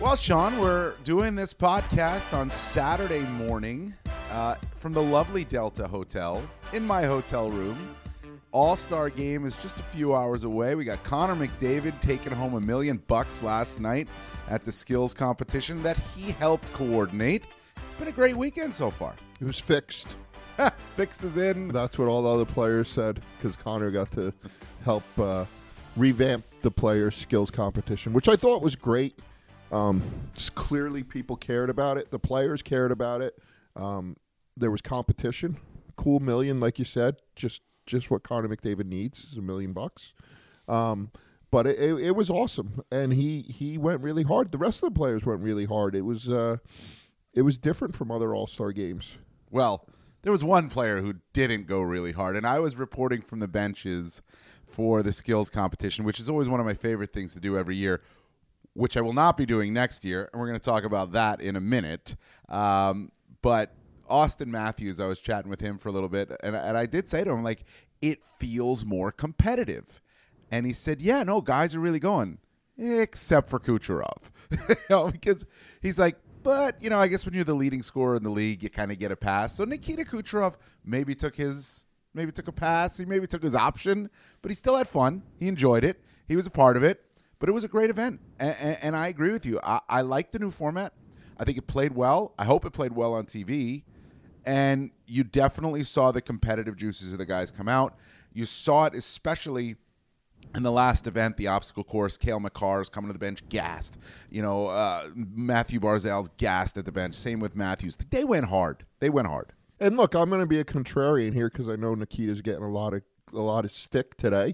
Well, Sean, we're doing this podcast on Saturday morning from the lovely Delta Hotel in my hotel room. All-Star game is just a few hours away. We got Connor McDavid taking home $1 million last night at the skills competition that he helped coordinate. Been a great weekend so far. It was fixed. Fixed is in. That's what all the other players said, because Connor got to help revamp the players' skills competition, which I thought was great. Just clearly people cared about it. The players cared about it. There was competition. Cool $1 million, like you said. Just what Connor McDavid needs is $1 million. But it was awesome, and he went really hard. The rest of the players went really hard. It was different from other All-Star games. Well, there was one player who didn't go really hard, and I was reporting from the benches for the skills competition, which is always one of my favorite things to do every year, which I will not be doing next year, and we're going to talk about that in a minute. But Austin Matthews, I was chatting with him for a little bit, and I did say to him, like, it feels more competitive. And he said, yeah, no, guys are really going, except for Kucherov. Because he's like, but, I guess when you're the leading scorer in the league, you kind of get a pass. So Nikita Kucherov maybe took a pass. He maybe took his option, but he still had fun. He enjoyed it. He was a part of it. But it was a great event, and I agree with you. I like the new format. I think it played well. I hope it played well on TV. And you definitely saw the competitive juices of the guys come out. You saw it especially in the last event, the obstacle course. Cale Makar's coming to the bench, gassed. Matthew Barzal's gassed at the bench. Same with Matthews. They went hard. And look, I'm going to be a contrarian here because I know Nikita's getting a lot of stick today.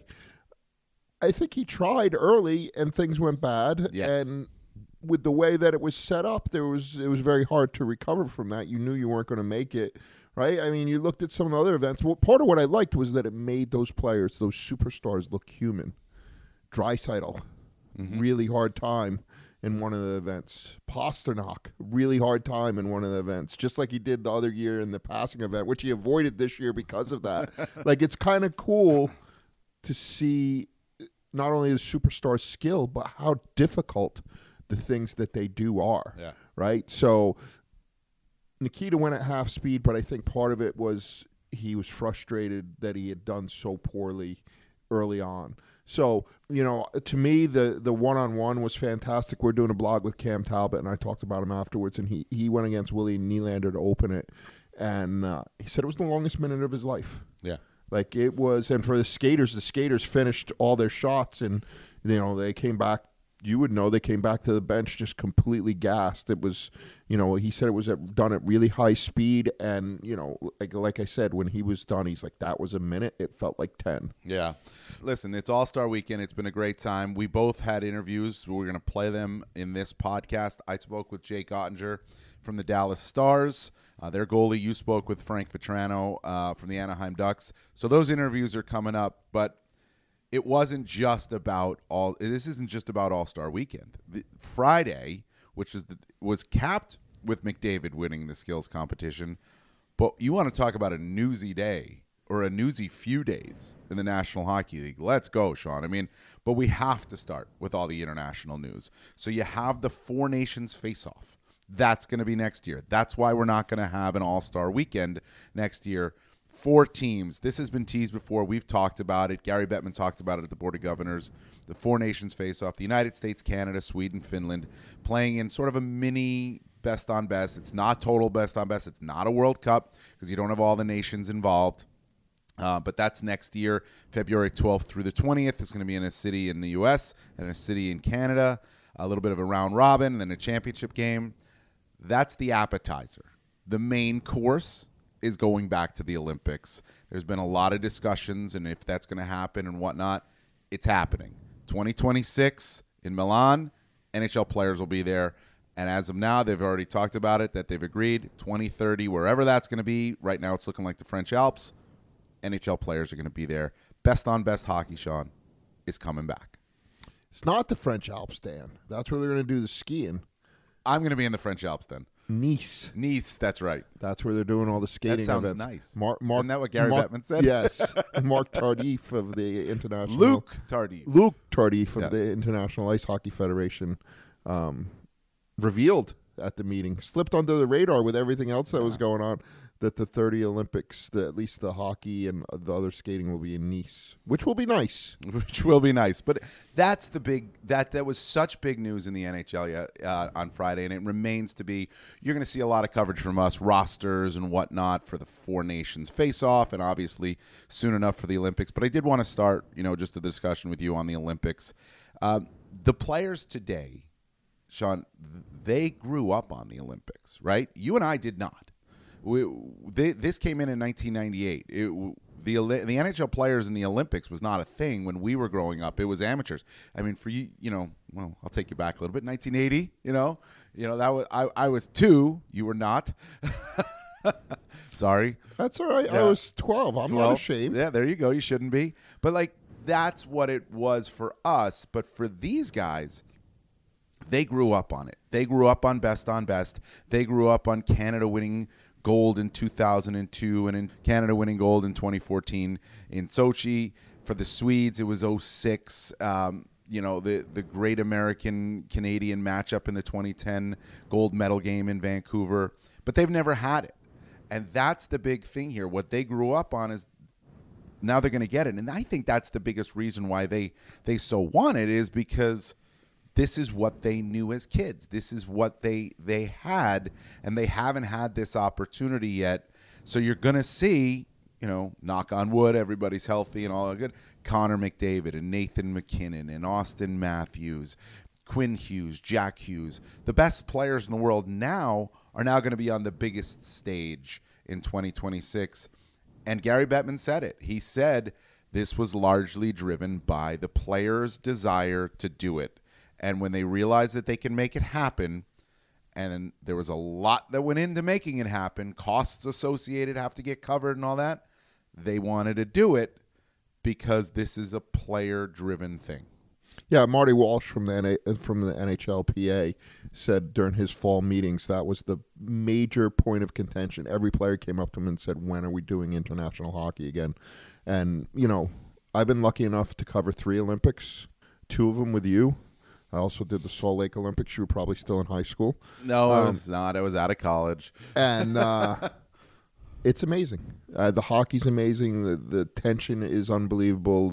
I think he tried early and things went bad. Yes. And with the way that it was set up, it was very hard to recover from that. You knew you weren't going to make it, right? I mean, you looked at some of the other events. Well, part of what I liked was that it made those players, those superstars, look human. Draisaitl, really hard time in one of the events. Pasternak, really hard time in one of the events, just like he did the other year in the passing event, which he avoided this year because of that. Like, it's kind of cool to see not only the superstar skill, but how difficult the things that they do are, right? So Nikita went at half speed, but I think part of it was he was frustrated that he had done so poorly early on. So, to me, the one-on-one was fantastic. We're doing a blog with Cam Talbot, and I talked about him afterwards, and he went against Willie Nylander to open it, and he said it was the longest minute of his life. Yeah. Like it was, and for the skaters finished all their shots, and they came back. You would know they came back to the bench just completely gassed. It was, he said it was done at really high speed, and like I said, when he was done, he's like, that was a minute. It felt like 10. Yeah, listen, it's All-Star Weekend. It's been a great time. We both had interviews. We're going to play them in this podcast. I spoke with Jake Ottinger from the Dallas Stars. Their goalie, you spoke with Frank Vetrano from the Anaheim Ducks. So those interviews are coming up, but it wasn't just about this isn't just about All-Star Weekend. Friday, which was capped with McDavid winning the skills competition, but you want to talk about a newsy day or a newsy few days in the National Hockey League. Let's go, Sean. I mean, but we have to start with all the international news. So you have the Four Nations face-off. That's going to be next year. That's why we're not going to have an All-Star Weekend next year. 4 teams. This has been teased before. We've talked about it. Gary Bettman talked about it at the Board of Governors. The Four Nations face-off. The United States, Canada, Sweden, Finland, playing in sort of a mini best-on-best. It's not total best-on-best. It's not a World Cup because you don't have all the nations involved. But that's next year, February 12th through the 20th. It's going to be in a city in the U.S. and a city in Canada. A little bit of a round robin, and then a championship game. That's the appetizer. The main course is going back to the Olympics. There's been a lot of discussions, and if that's going to happen and whatnot, it's happening. 2026 in Milan, NHL players will be there. And as of now, they've already talked about it, that they've agreed. 2030, wherever that's going to be. Right now it's looking like the French Alps. NHL players are going to be there. Best on best hockey, Sean, is coming back. It's not the French Alps, Dan. That's where they're going to do the skiing. I'm going to be in the French Alps then. Nice, that's right. That's where they're doing all the skating That sounds events. nice. Isn't that what Gary Bettman said? Yes. Mark Tardif of the International... Luke Tardif of the International Ice Hockey Federation revealed at the meeting, slipped under the radar with everything else that was going on, that the 30 Olympics, at least the hockey and the other skating, will be in Nice, which will be nice. Which will be nice. But that's the big that was such big news in the NHL on Friday, and it remains to be. You're going to see a lot of coverage from us, rosters and whatnot for the Four Nations face-off, and obviously soon enough for the Olympics. But I did want to start, just a discussion with you on the Olympics. The players today, Sean, they grew up on the Olympics, right? You and I did not. This came in 1998. The NHL players in the Olympics was not a thing when we were growing up. It was amateurs. I mean, for you, well, I'll take you back a little bit. 1980, that was I was 2. You were not. Sorry. That's all right. Yeah. I was 12. I'm not ashamed. Yeah, there you go. You shouldn't be. But that's what it was for us. But for these guys, they grew up on it. They grew up on Best on Best. They grew up on Canada winning gold in 2002 and in Canada winning gold in 2014 in Sochi. For the Swedes, it was 06. The great American-Canadian matchup in the 2010 gold medal game in Vancouver. But they've never had it. And that's the big thing here. What they grew up on is now they're going to get it. And I think that's the biggest reason why they so want it, is because this is what they knew as kids. This is what they had, and they haven't had this opportunity yet. So you're going to see, knock on wood, everybody's healthy and all that good, Connor McDavid and Nathan McKinnon and Austin Matthews, Quinn Hughes, Jack Hughes. The best players in the world now are now going to be on the biggest stage in 2026. And Gary Bettman said it. He said this was largely driven by the players' desire to do it. And when they realized that they can make it happen, and there was a lot that went into making it happen, costs associated have to get covered and all that, they wanted to do it because this is a player-driven thing. Yeah, Marty Walsh from the NHLPA said during his fall meetings that was the major point of contention. Every player came up to him and said, when are we doing international hockey again? And, I've been lucky enough to cover 3 Olympics, 2 of them with you. I also did the Salt Lake Olympics. You were probably still in high school. No, I was not. I was out of college. And it's amazing. The hockey's amazing. The tension is unbelievable.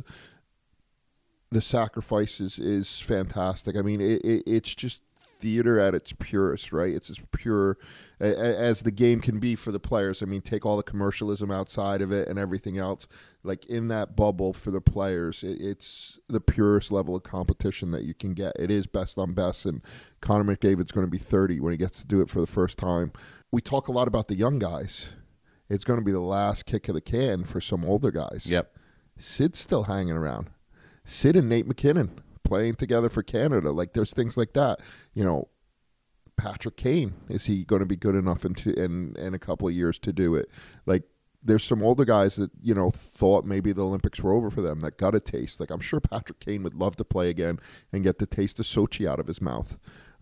The sacrifice is fantastic. I mean, it's just theater at its purest, right? It's as pure as the game can be for the players. I mean, take all the commercialism outside of it and everything else. Like in that bubble for the players, it's the purest level of competition that you can get. It is best on best, and Connor McDavid's going to be 30 when he gets to do it for the first time. We talk a lot about the young guys. It's going to be the last kick of the can for some older guys. Yep. Sid's still hanging around. Sid and Nate McKinnon playing together for Canada. Like, there's things like that. Patrick Kane, is he going to be good enough in a couple of years to do it? Like, there's some older guys that, thought maybe the Olympics were over for them, that got a taste. Like, I'm sure Patrick Kane would love to play again and get the taste of Sochi out of his mouth.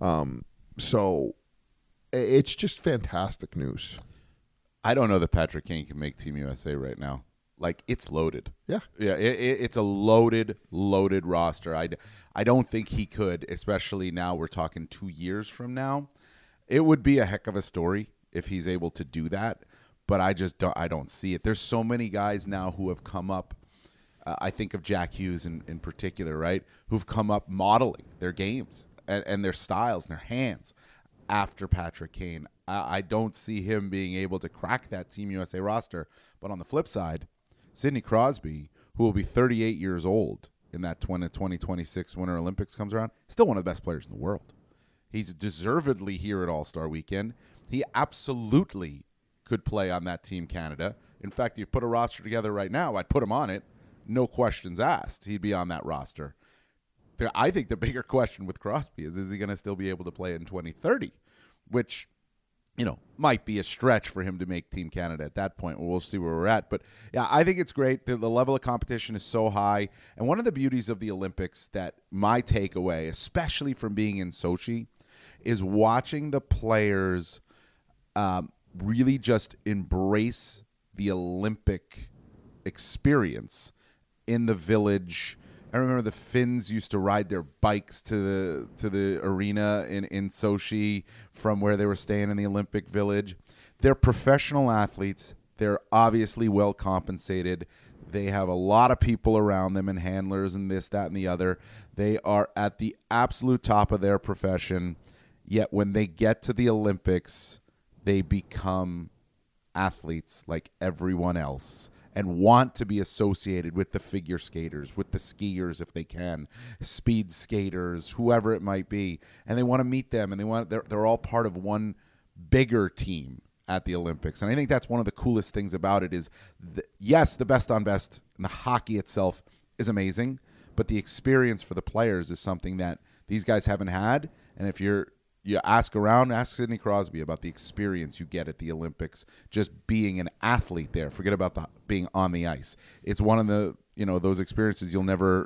So it's just fantastic news. I don't know that Patrick Kane can make Team USA right now. Like, it's loaded. Yeah. Yeah, it's a loaded roster. I don't think he could, especially now we're talking 2 years from now. It would be a heck of a story if he's able to do that, but I don't see it. There's so many guys now who have come up. I think of Jack Hughes in particular, right, who've come up modeling their games and their styles and their hands after Patrick Kane. I don't see him being able to crack that Team USA roster. But on the flip side, Sidney Crosby, who will be 38 years old in that 2026 Winter Olympics comes around, still one of the best players in the world. He's deservedly here at All-Star Weekend. He absolutely could play on that Team Canada. In fact, if you put a roster together right now, I'd put him on it. No questions asked. He'd be on that roster. I think the bigger question with Crosby is he going to still be able to play in 2030, which might be a stretch for him to make Team Canada at that point. We'll see where we're at. But, yeah, I think it's great. The level of competition is so high. And one of the beauties of the Olympics that my takeaway, especially from being in Sochi, is watching the players really just embrace the Olympic experience in the village I remember the Finns used to ride their bikes to the arena in Sochi from where they were staying in the Olympic Village. They're professional athletes. They're obviously well compensated. They have a lot of people around them and handlers and this, that, and the other. They are at the absolute top of their profession. Yet when they get to the Olympics, they become athletes like everyone else and want to be associated with the figure skaters, with the skiers if they can, speed skaters, whoever it might be. And they want to meet them, and they're all part of one bigger team at the Olympics. And I think that's one of the coolest things about it is, yes, the best on best and the hockey itself is amazing, but the experience for the players is something that these guys haven't had. And if you ask around, ask Sidney Crosby about the experience you get at the Olympics, just being an athlete there. Forget about being on the ice. It's one of the, those experiences you'll never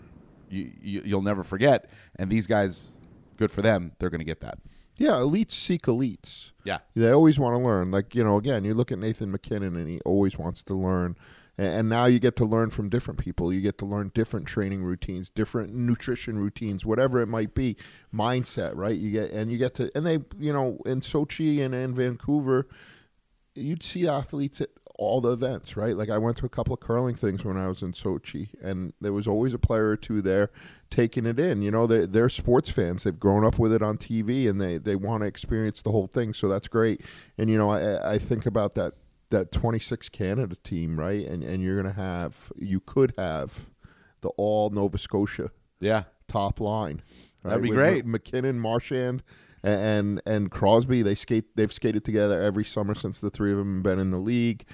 forget. And these guys, good for them, they're going to get that. Yeah, elites seek elites. Yeah. They always want to learn. Like, again, you look at Nathan MacKinnon, and he always wants to learn. And now you get to learn from different people. You get to learn different training routines, different nutrition routines, whatever it might be, mindset, right? And they, in Sochi and in Vancouver, you'd see athletes at all the events, right? Like I went to a couple of curling things when I was in Sochi, and there was always a player or two there taking it in. They're sports fans. They've grown up with it on TV, and they want to experience the whole thing. So that's great. And, I think about that 26 Canada team, right? And you could have the all Nova Scotia top line. Right? That'd be great. MacKinnon, Marchand, and Crosby, they've skated together every summer since the three of them have been in the league.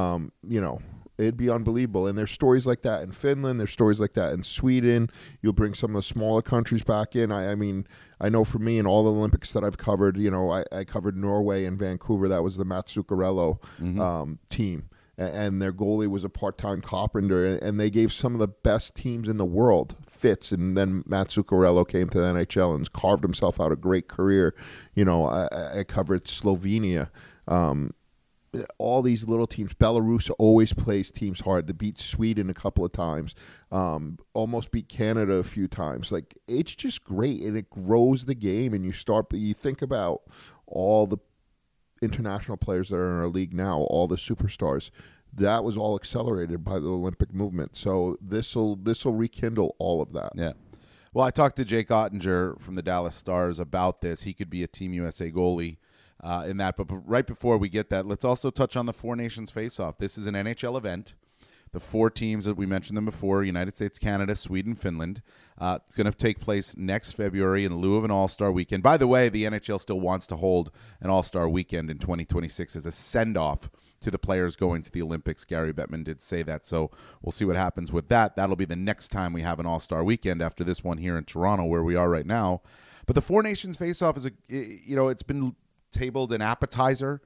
It'd be unbelievable. And there's stories like that in Finland. There's stories like that in Sweden. You'll bring some of the smaller countries back in. I mean, I know for me in all the Olympics that I've covered, I covered Norway and Vancouver. That was the Mats Zuccarello team. And their goalie was a part-time carpenter. And they gave some of the best teams in the world fits. And then Mats Zuccarello came to the NHL and carved himself out a great career. I covered Slovenia. All these little teams. Belarus always plays teams hard. They beat Sweden a couple of times. Almost beat Canada a few times. Like, it's just great, and it grows the game. And you think about all the international players that are in our league now, all the superstars. That was all accelerated by the Olympic movement. So this'll rekindle all of that. Yeah. Well, I talked to Jake Ottinger from the Dallas Stars about this. He could be a Team USA goalie. In that, but right before we get that, let's also touch on the Four Nations Face-Off. This is an NHL event. The four teams that we mentioned them before: United States, Canada, Sweden, Finland. It's going to take place next February in lieu of an All-Star weekend. By the way, the NHL still wants to hold an All-Star weekend in 2026 as a send-off to the players going to the Olympics. Gary Bettman did say that, so we'll see what happens with that. That'll be the next time we have an All-Star weekend after this one here in Toronto, where we are right now. But the Four Nations Face-Off is it's been tabled an appetizer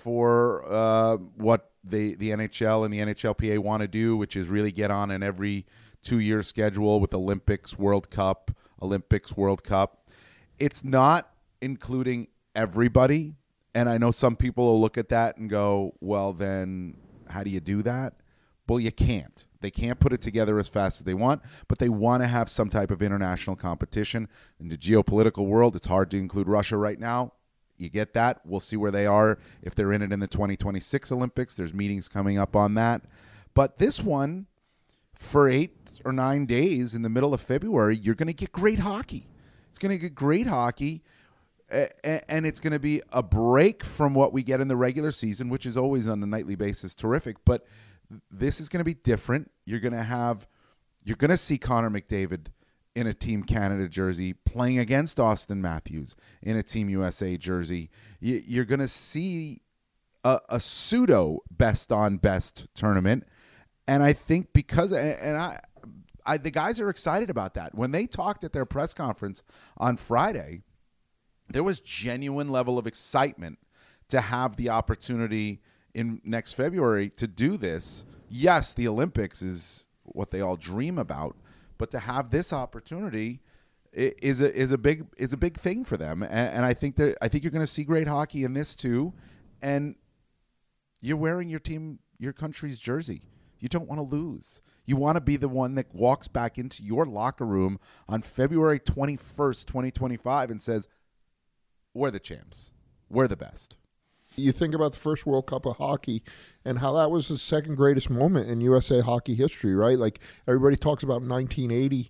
for what the NHL and the NHLPA want to do, which is really get on an every 2-year schedule with Olympics, World Cup, Olympics, World Cup. It's not including everybody, and I know some people will look at that and go, well, then how do you do that? Well, you can't. They can't put it together as fast as they want, but they want to have some type of international competition. In the geopolitical world, it's hard to include Russia right now. You get that. We'll see where they are if they're in it in the 2026 Olympics. There's meetings coming up on that. But this one, for 8 or 9 days in the middle of February, you're going to get great hockey. It's going to get great hockey, and it's going to be a break from what we get in the regular season, which is always on a nightly basis terrific. But this is going to be different. You're going to see Connor McDavid in a Team Canada jersey playing against Austin Matthews in a Team USA jersey. You're going to see a pseudo best on best tournament. And I think because the guys are excited about that. When they talked at their press conference on Friday, there was genuine level of excitement to have the opportunity in next February to do this. Yes, the Olympics is what they all dream about, but to have this opportunity is a big thing for them, and I think you're going to see great hockey in this too. And you're wearing your country's jersey. You don't want to lose. You want to be the one that walks back into your locker room on February 21st, 2025 and says, we're the champs. We're the best. You think about the first World Cup of hockey and how that was the second greatest moment in USA hockey history, right? Like everybody talks about 1980,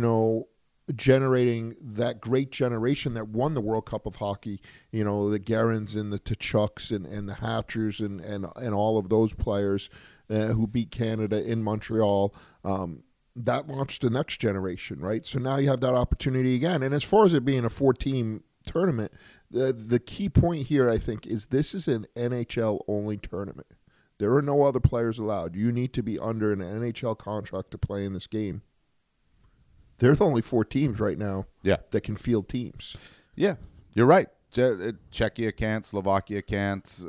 generating that great generation that won the World Cup of hockey, the Guerins and the Tkachuks and the Hatchers and all of those players who beat Canada in Montreal. That launched the next generation, right? So now you have that opportunity again. And as far as it being a 4-team tournament, the key point here, I think, is this is an NHL-only tournament. There are no other players allowed. You need to be under an NHL contract to play in this game. There's only 4 teams right now that can field teams. Yeah, you're right. Czechia can't. Slovakia can't.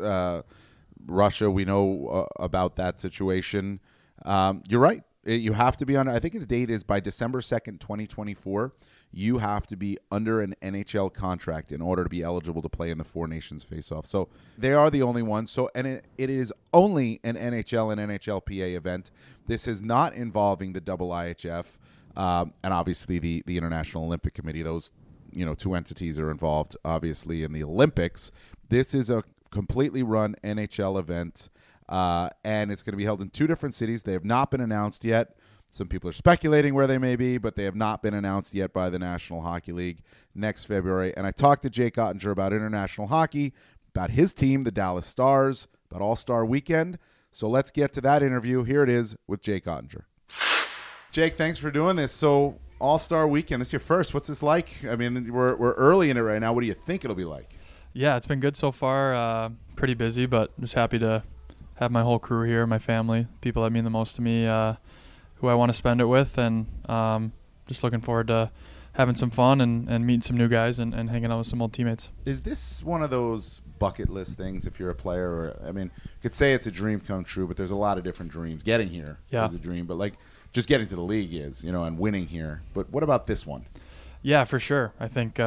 Russia, we know about that situation. You're right. You have to be under. I think the date is by December 2nd, 2024. You have to be under an NHL contract in order to be eligible to play in the Four Nations face-off. So they are the only ones. So, and it is only an NHL and NHLPA event. This is not involving the IIHF and obviously the International Olympic Committee. Those 2 entities are involved obviously in the Olympics. This is a completely run NHL event, and it's going to be held in 2 different cities. They have not been announced yet. Some people are speculating where they may be, but they have not been announced yet by the National Hockey League next February. And I talked to Jake Ottinger about international hockey, about his team, the Dallas Stars, about All-Star Weekend. So let's get to that interview. Here it is with Jake Ottinger. Jake, thanks for doing this. So All-Star Weekend, this is your first. What's this like? I mean, we're early in it right now. What do you think it'll be like? Yeah, it's been good so far. Pretty busy, but just happy to have my whole crew here, my family, people that mean the most to me, who I want to spend it with, and just looking forward to having some fun and meeting some new guys and hanging out with some old teammates. Is this one of those bucket list things if you're a player? Or, I mean, you could say it's a dream come true, but there's a lot of different dreams. Getting here is a dream, but like just getting to the league is, and winning here. But what about this one? Yeah, for sure. I think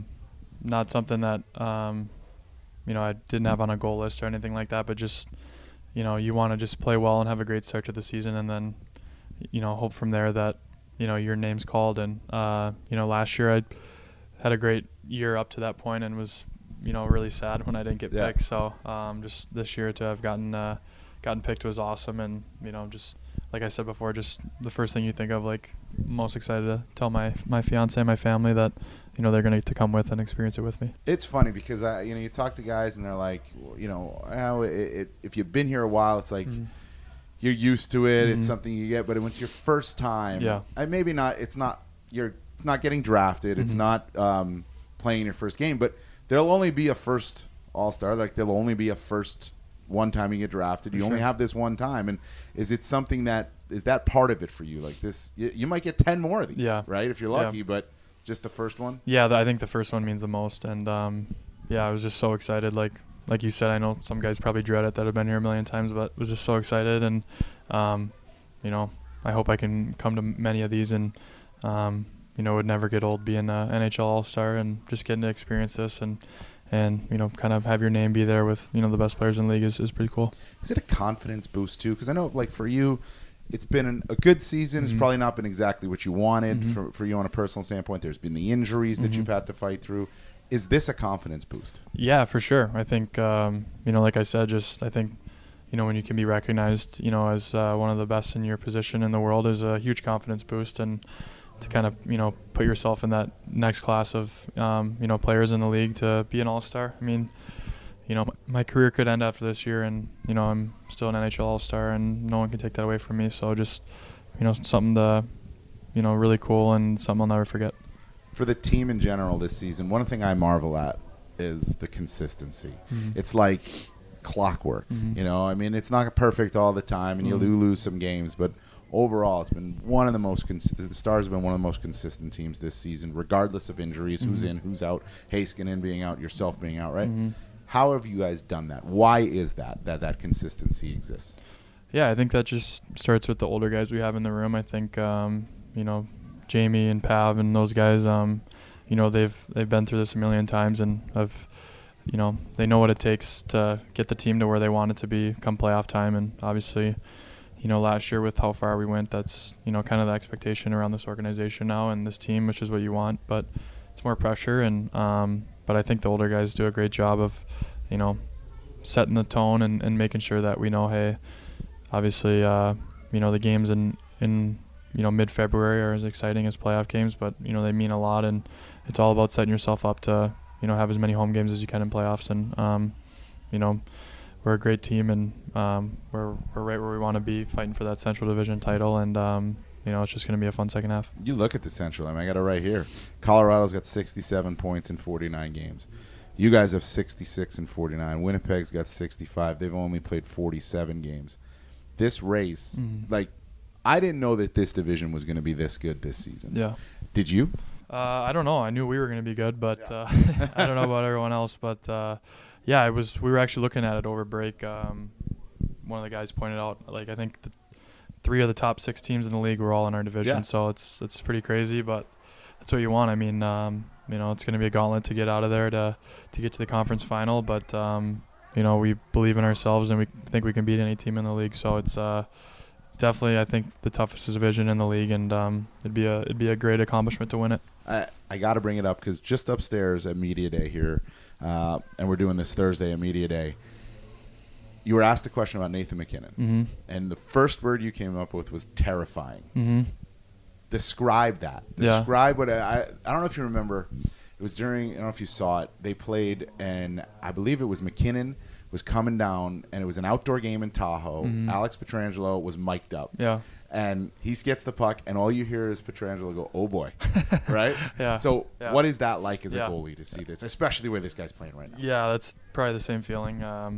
not something that, I didn't have on a goal list or anything like that, but just, you want to just play well and have a great start to the season and then, hope from there that, your name's called. And, last year I had a great year up to that point and was, really sad when I didn't get picked. So just this year to have gotten picked was awesome. And, just like I said before, just the first thing you think of, like most excited to tell my fiance and my family that, they're going to get to come with and experience it with me. It's funny because, you talk to guys and they're like, if you've been here a while, it's like, you're used to it. Mm-hmm. It's something you get, but when it's your first time, maybe not. You're not getting drafted. Mm-hmm. It's not playing your first game, but there'll only be a first All-Star. Like there'll only be a first one time you get drafted. You only have this one time, and is that part of it for you? Like this, you might get 10 more of these, right? If you're lucky, but just the first one. Yeah, I think the first one means the most, and I was just so excited. Like you said, I know some guys probably dread it that have been here a million times, but was just so excited. And, I hope I can come to many of these and, would never get old being an NHL All-Star and just getting to experience this and kind of have your name be there with, the best players in the league is pretty cool. Is it a confidence boost too? Because I know like for you, it's been a good season. Mm-hmm. It's probably not been exactly what you wanted for you on a personal standpoint. There's been the injuries that you've had to fight through. Is this a confidence boost? Yeah, for sure. I think, like I said, I think, when you can be recognized, as one of the best in your position in the world is a huge confidence boost. And to kind of, put yourself in that next class of, players in the league to be an all-star. I mean, my career could end after this year and, I'm still an NHL all-star and no one can take that away from me. So just, something to, really cool and something I'll never forget. For the team in general this season, one thing I marvel at is the consistency. Mm-hmm. It's like clockwork, I mean, it's not perfect all the time, and you do lose some games, but overall, it's been one of the most the Stars have been one of the most consistent teams this season, regardless of injuries, who's in, who's out, Heiskanen being out, yourself being out, right? Mm-hmm. How have you guys done that? Why is that consistency exists? Yeah, I think that just starts with the older guys we have in the room. I think, Jamie and Pav and those guys, they've been through this a million times and they know what it takes to get the team to where they want it to be come playoff time. And obviously, last year with how far we went, that's, kind of the expectation around this organization now and this team, which is what you want. But it's more pressure. And but I think the older guys do a great job of, setting the tone and making sure that we know, hey, obviously, the games in mid-February are as exciting as playoff games, but, they mean a lot. And it's all about setting yourself up to, have as many home games as you can in playoffs. And, we're a great team, and we're right where we want to be, fighting for that Central Division title. And, it's just going to be a fun second half. You look at the Central. I got it right here. Colorado's got 67 points in 49 games. You guys have 66 and 49. Winnipeg's got 65. They've only played 47 games. This race, I didn't know that this division was going to be this good this season. Yeah. Did you? I don't know. I knew we were going to be good, but I don't know about everyone else. But, it was. We were actually looking at it over break. One of the guys pointed out, I think 3 of the top 6 teams in the league were all in our division. Yeah. So it's pretty crazy, but that's what you want. I mean, it's going to be a gauntlet to get out of there to get to the conference final. But, we believe in ourselves, and we think we can beat any team in the league. So it's definitely, I think, the toughest division in the league, and it'd be a great accomplishment to win it. I got to bring it up because just upstairs at Media Day here, and we're doing this Thursday at Media Day, you were asked a question about Nathan MacKinnon, and the first word you came up with was terrifying. Describe that. Describe what I don't know if you remember. It was during, I don't know if you saw it. They played, and I believe it was MacKinnon was coming down, and it was an outdoor game in Tahoe. Alex Pietrangelo was mic'd up. Yeah. And he gets the puck, and all you hear is Pietrangelo go, "Oh boy," right? Yeah. So Yeah. what is that like as a goalie to see this, especially where this guy's playing right now? Yeah, that's probably the same feeling.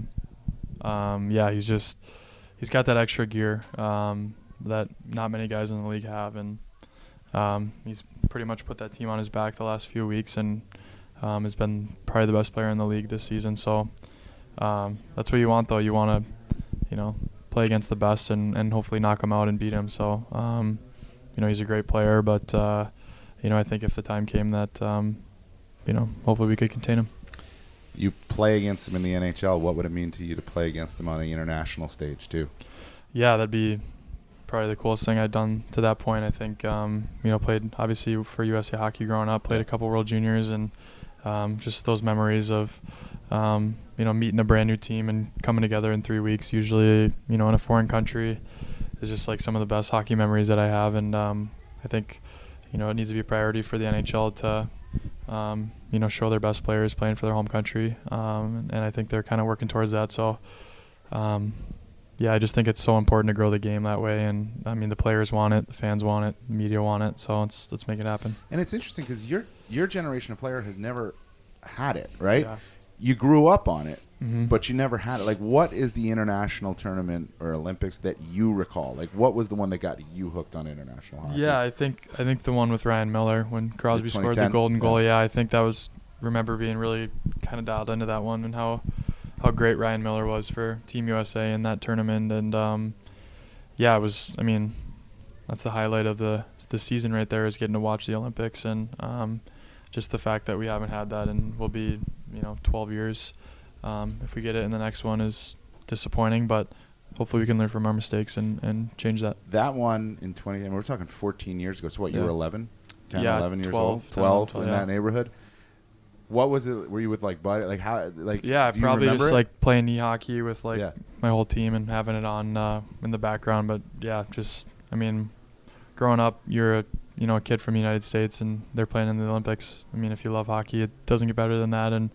He's got that extra gear that not many guys in the league have, and he's pretty much put that team on his back the last few weeks, and has been probably the best player in the league this season. So that's what you want, though. You want to, play against the best and hopefully knock him out and beat him. So, he's a great player, but, I think if the time came that, hopefully we could contain him. You play against him in the NHL. What would it mean to you to play against him on an international stage too? Yeah, that'd be probably the coolest thing I'd done to that point. I think, played obviously for USA Hockey growing up, played a couple World Juniors, and just those memories of, meeting a brand new team and coming together in 3 weeks, usually, in a foreign country, is just some of the best hockey memories that I have. And I think, it needs to be a priority for the NHL to, show their best players playing for their home country. And I think they're kind of working towards that. So, I just think it's so important to grow the game that way. And, the players want it, the fans want it, the media want it. So let's make it happen. And it's interesting because your generation of player has never had it, right? Yeah. You grew up on it, but you never had it. What is the international tournament or Olympics that you recall? What was the one that got you hooked on international hockey? Yeah, I think the one with Ryan Miller when Crosby scored the 2010? golden goal. Yeah, I think that was, remember being really kind of dialed into that one, and how great Ryan Miller was for Team USA in that tournament. And it was, that's the highlight of the season right there, is getting to watch the Olympics. And just the fact that we haven't had that, and we'll be 12 years if we get it, and the next one is disappointing, but hopefully we can learn from our mistakes and change that. That one in 20, we're talking 14 years ago. So what, you were 11, 10, Yeah, 11 years 12, old, 12 10, in that neighborhood. What was it? Were you with Buddy? How? Yeah, do you probably remember just it? playing knee hockey with my whole team and having it on in the background. But yeah, just growing up, you're a kid from the United States, and they're playing in the Olympics. If you love hockey, it doesn't get better than that. And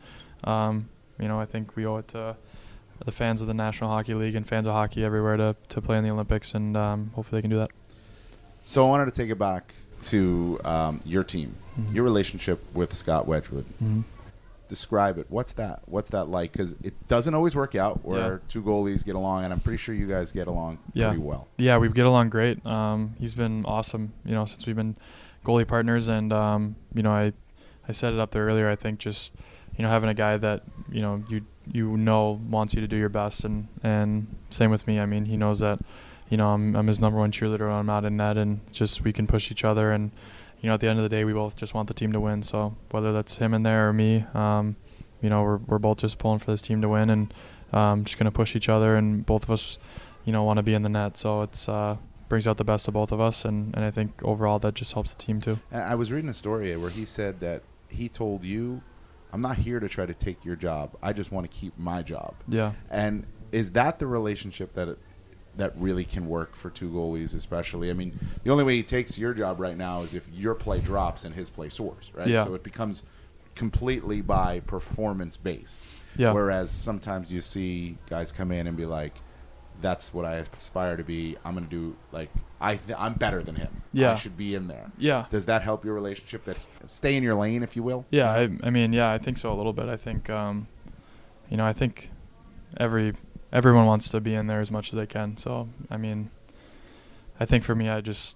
I think we owe it to the fans of the National Hockey League and fans of hockey everywhere to play in the Olympics, and hopefully they can do that. So I wanted to take it back to your team, your relationship with Scott Wedgwood. Describe it. What's that like? Because it doesn't always work out where two goalies get along, and I'm pretty sure you guys get along pretty well. Yeah, we get along great. He's been awesome, since we've been goalie partners, and I set it up there earlier. I think just having a guy that wants you to do your best, and same with me. He knows that I'm his number one cheerleader when I'm not in net, and it's just we can push each other, and at the end of the day, we both just want the team to win. So whether that's him in there or me, we're both just pulling for this team to win, and just going to push each other. And both of us, want to be in the net. So it's brings out the best of both of us, and I think overall that just helps the team too. I was reading a story where he said that he told you, I'm not here to try to take your job. I just want to keep my job. Yeah. And is that the relationship that really can work for two goalies, especially? I mean, the only way he takes your job right now is if your play drops and his play soars, right? Yeah. So it becomes completely by performance base. Yeah. Whereas sometimes you see guys come in and be like, that's what I aspire to be. I'm going to do, like, I'm better than him. Yeah. I should be in there. Yeah. Does that help your relationship? That stay in your lane, if you will? Yeah, I mean, yeah, I think so a little bit. I think, I think everyone wants to be in there as much as they can. So, I mean, I think for me, I just,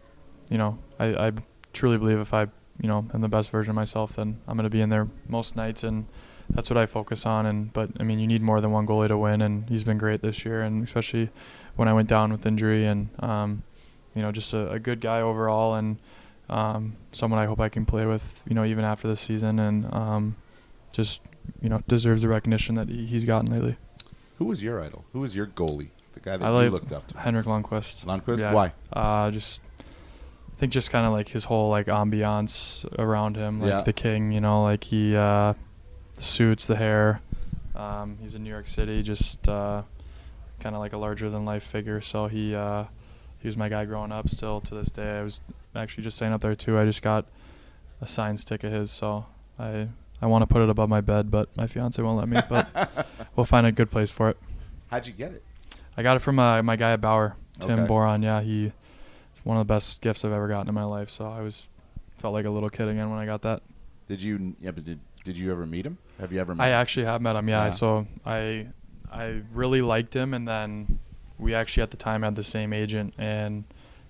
I truly believe if I, am the best version of myself, then I'm going to be in there most nights, and that's what I focus on. But I mean, you need more than one goalie to win, and he's been great this year, and especially when I went down with injury, and just a good guy overall, and someone I hope I can play with, even after this season, and just deserves the recognition that he's gotten lately. Who was your idol? Who was your goalie? The guy that you looked up to? Henrik Lundqvist. Lundqvist? Yeah. Why? I think just kind of like his whole like ambiance around him, like the king, like he, the suits, the hair. He's in New York City, just kind of like a larger than life figure. So he was my guy growing up. Still to this day, I was actually just staying up there too. I just got a signed stick of his, so I want to put it above my bed, but my fiance won't let me. But we'll find a good place for it. How'd you get it? I got it from my guy at Bauer, Tim Okay. Boron. Yeah, he's one of the best gifts I've ever gotten in my life. So I felt like a little kid again when I got that. Did you ever meet him? Have you ever met I him? actually have met him. Yeah. So I really liked him, and then we actually at the time had the same agent, and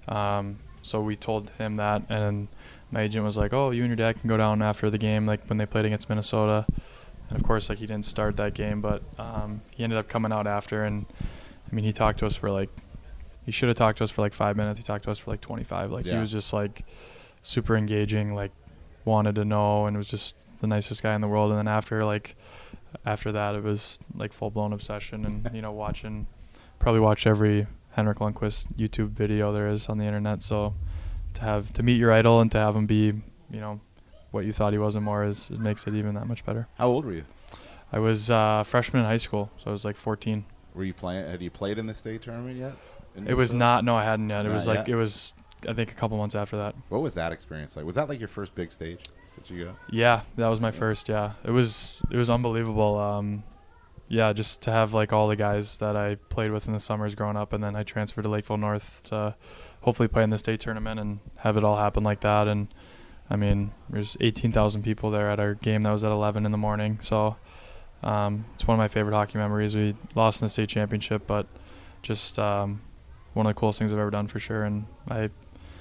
so we told him that, and my agent was like, "Oh, you and your dad can go down after the game, like when they played against Minnesota." And of course, like he didn't start that game, but he ended up coming out after, and I mean, he talked to us for like, he should have talked to us for like 5 minutes. He talked to us for like 25. Like he was just like super engaging, like wanted to know, and was just the nicest guy in the world. And then after that, it was like full blown obsession, and probably watch every Henrik Lundqvist YouTube video there is on the internet. So to meet your idol and to have him be, what you thought he was and more it makes it even that much better. How old were you? I was freshman in high school, so I was like 14. Were you playing? Had you played in the state tournament yet? It was not. No, I hadn't yet. It Not was like yet? it was. I think a couple months after that. What was that experience like? Was that like your first big stage that you got? Yeah, that was my first. Yeah, it was unbelievable. Just to have like all the guys that I played with in the summers growing up, and then I transferred to Lakeville North to hopefully play in the state tournament and have it all happen like that. And I mean, there's 18,000 people there at our game that was at 11 in the morning. So it's one of my favorite hockey memories. We lost in the state championship, but just one of the coolest things I've ever done for sure. And I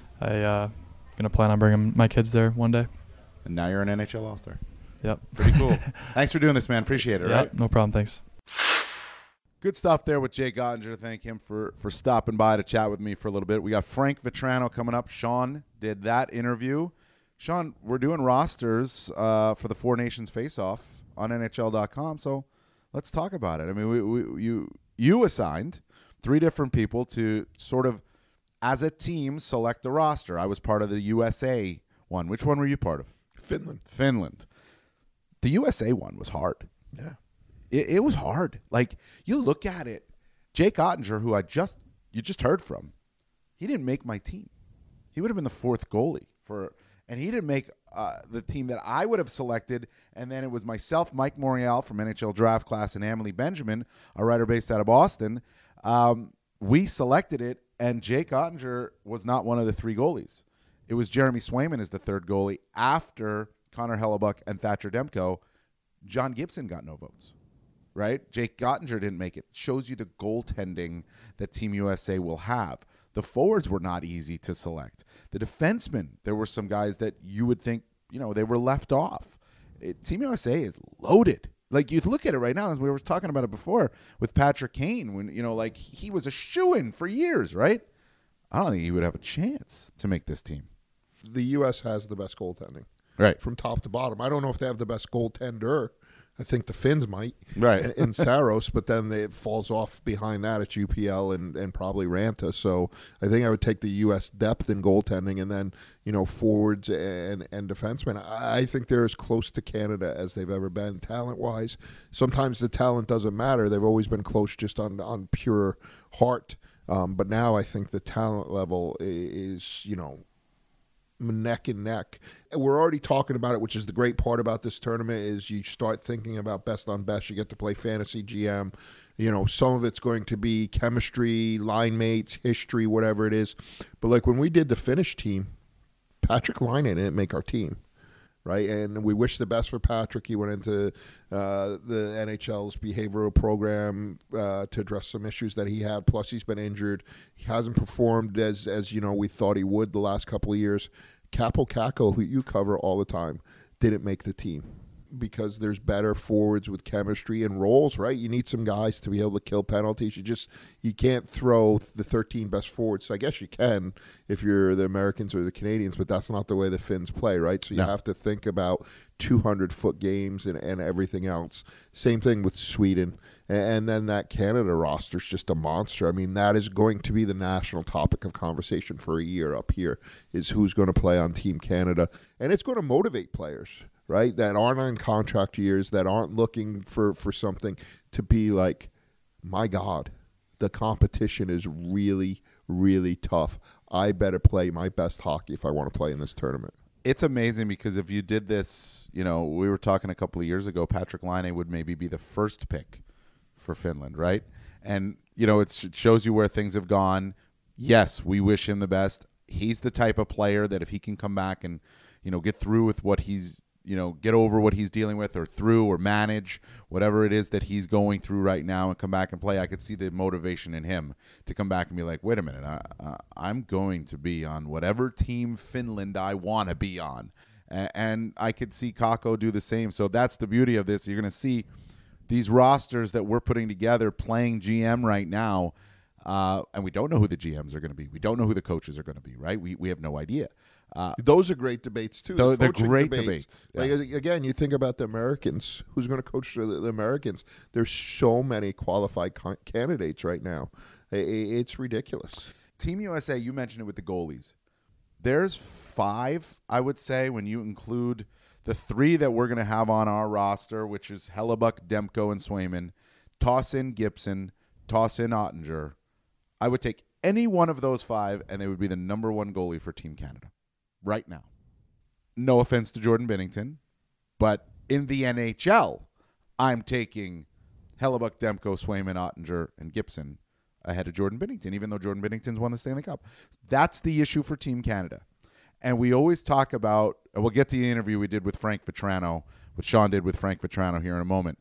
gonna plan on bringing my kids there one day. And now you're an NHL All-Star. Yep. Pretty cool. Thanks for doing this, man. Appreciate it. Yeah, Right? no problem. Thanks. Good stuff there with Jake Ottinger. Thank him for stopping by to chat with me for a little bit. We got Frank Vetrano coming up. Sean did that interview. Sean, we're doing rosters for the Four Nations Face-Off on NHL.com, so let's talk about it. I mean, you assigned 3 different people to sort of, as a team, select a roster. I was part of the USA one. Which one were you part of? Finland. The USA one was hard. Yeah. It was hard. Like, you look at it, Jake Ottinger, who you just heard from, he didn't make my team. He would have been the 4th goalie and he didn't make the team that I would have selected. And then it was myself, Mike Morial from NHL Draft Class, and Emily Benjamin, a writer based out of Boston. We selected it, and Jake Ottinger was not one of the 3 goalies. It was Jeremy Swayman as the 3rd goalie. After Connor Hellebuck and Thatcher Demko, John Gibson got no votes. Right? Jake Ottinger didn't make it. Shows you the goaltending that Team USA will have. The forwards were not easy to select. The defensemen, there were some guys that you would think, they were left off. Team USA is loaded. Like, you look at it right now, as we were talking about it before with Patrick Kane, when, he was a shoo-in for years, right? I don't think he would have a chance to make this team. The U.S. has the best goaltending. Right. From top to bottom. I don't know if they have the best goaltender. I think the Finns might Right. in Saros, but then it falls off behind that at UPL and probably Ranta. So I think I would take the U.S. depth in goaltending, and then forwards and defensemen. I think they're as close to Canada as they've ever been talent wise. Sometimes the talent doesn't matter; they've always been close just on pure heart. But now I think the talent level is neck and neck. And we're already talking about it, which is the great part about this tournament, is you start thinking about best on best. You get to play fantasy GM. Some of it's going to be chemistry, line mates, history, whatever it is. But like when we did the Finnish team, Patrick Laine didn't make our team, right? And we wish the best for Patrick. He went into the NHL's behavioral program to address some issues that he had. Plus, he's been injured. He hasn't performed as we thought he would the last couple of years. Capo Caco, who you cover all the time, didn't make the team because there's better forwards with chemistry and roles, right? You need some guys to be able to kill penalties. You can't throw the 13 best forwards. So I guess you can if you're the Americans or the Canadians, but that's not the way the Finns play, right? So you have to think about 200-foot games and everything else. Same thing with Sweden. And then that Canada roster is just a monster. I mean, that is going to be the national topic of conversation for a year up here, is who's going to play on Team Canada. And it's going to motivate players, right, that aren't on contract years, that aren't looking for something, to be like, my God, the competition is really, really tough. I better play my best hockey if I want to play in this tournament. It's amazing because if you did this, we were talking a couple of years ago, Patrick Laine would maybe be the first pick for Finland, right? And, it shows you where things have gone. Yes, we wish him the best. He's the type of player that if he can come back and, get through with what he's, get over what he's dealing with, or through, or manage whatever it is that he's going through right now and come back and play, I could see the motivation in him to come back and be like, wait a minute, I'm going to be on whatever team Finland I want to be on. And I could see Kakko do the same. So that's the beauty of this. You're going to see these rosters that we're putting together playing GM right now, and we don't know who the GMs are going to be. We don't know who the coaches are going to be, right? We have no idea. Those are great debates, too. They're great debates. Yeah. Like, again, you think about the Americans. Who's going to coach the Americans? There's so many qualified candidates right now. It's ridiculous. Team USA, you mentioned it with the goalies. There's 5, I would say, when you include the 3 that we're going to have on our roster, which is Hellebuck, Demko, and Swayman. Toss in Gibson, toss in Ottinger. I would take any one of those 5, and they would be the number 1 goalie for Team Canada right now. No offense to Jordan Binnington, but in the NHL, I'm taking Hellebuck, Demko, Swayman, Ottinger, and Gibson ahead of Jordan Binnington, even though Jordan Binnington's won the Stanley Cup. That's the issue for Team Canada. And we always talk about, and we'll get to the interview we did with Frank Vetrano, what Sean did with Frank Vetrano here in a moment.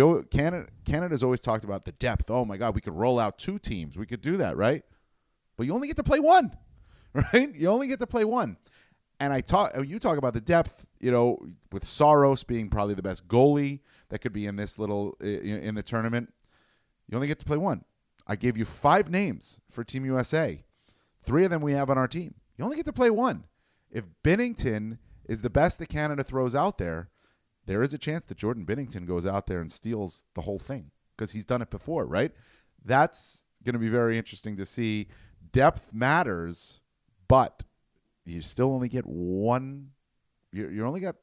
Canada's always talked about the depth. Oh, my God, we could roll out 2 teams. We could do that, right? But you only get to play 1, right? You only get to play 1. And you talk about the depth, with Saros being probably the best goalie that could be in this in the tournament. You only get to play 1. I gave you 5 names for Team USA. 3 of them we have on our team. You only get to play 1. If Binnington is the best that Canada throws out there is a chance that Jordan Binnington goes out there and steals the whole thing because he's done it before, right? That's going to be very interesting to see. Depth matters, but you still only get 1. You only got,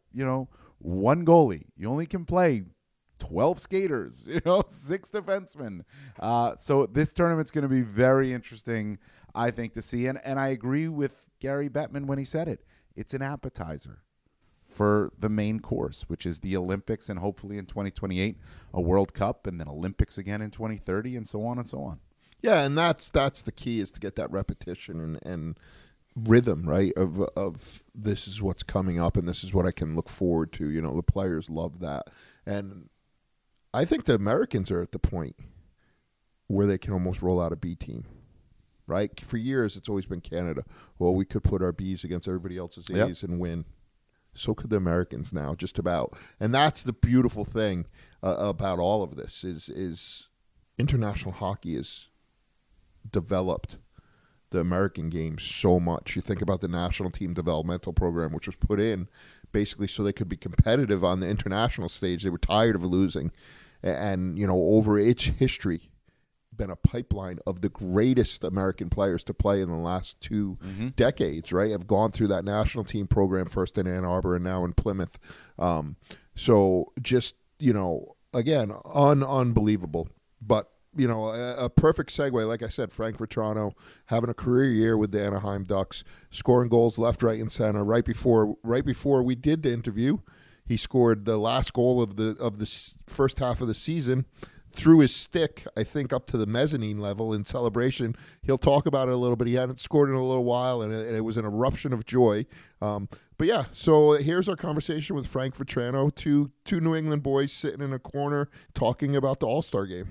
1 goalie. You only can play 12 skaters, 6 defensemen. So this tournament's going to be very interesting, I think, to see. And I agree with Gary Bettman when he said it. It's an appetizer for the main course, which is the Olympics, and hopefully in 2028 a World Cup, and then Olympics again in 2030, and so on and so on. Yeah, and that's the key, is to get that repetition and rhythm, right, of this is what's coming up and this is what I can look forward to. The players love that. And I think the Americans are at the point where they can almost roll out a B team, right? For years, it's always been Canada. Well, we could put our Bs against everybody else's As and win. So could the Americans now, just about. And that's the beautiful thing about all of this is international hockey has developed the American game so much. You think about the national team developmental program, which was put in basically so they could be competitive on the international stage. They were tired of losing. And, over its history, been a pipeline of the greatest American players to play in the last 2 decades, right? Have gone through that national team program, first in Ann Arbor and now in Plymouth. So just, again, unbelievable. But, a perfect segue, like I said, Frank Vatrano having a career year with the Anaheim Ducks, scoring goals left, right, and center. Right before we did the interview, he scored the last goal of the first half of the season, threw his stick, I think, up to the mezzanine level in celebration. He'll talk about it a little bit. He hadn't scored in a little while, and it was an eruption of joy. But yeah, so here's our conversation with Frank Vatrano, two New England boys sitting in a corner talking about the All-Star Game.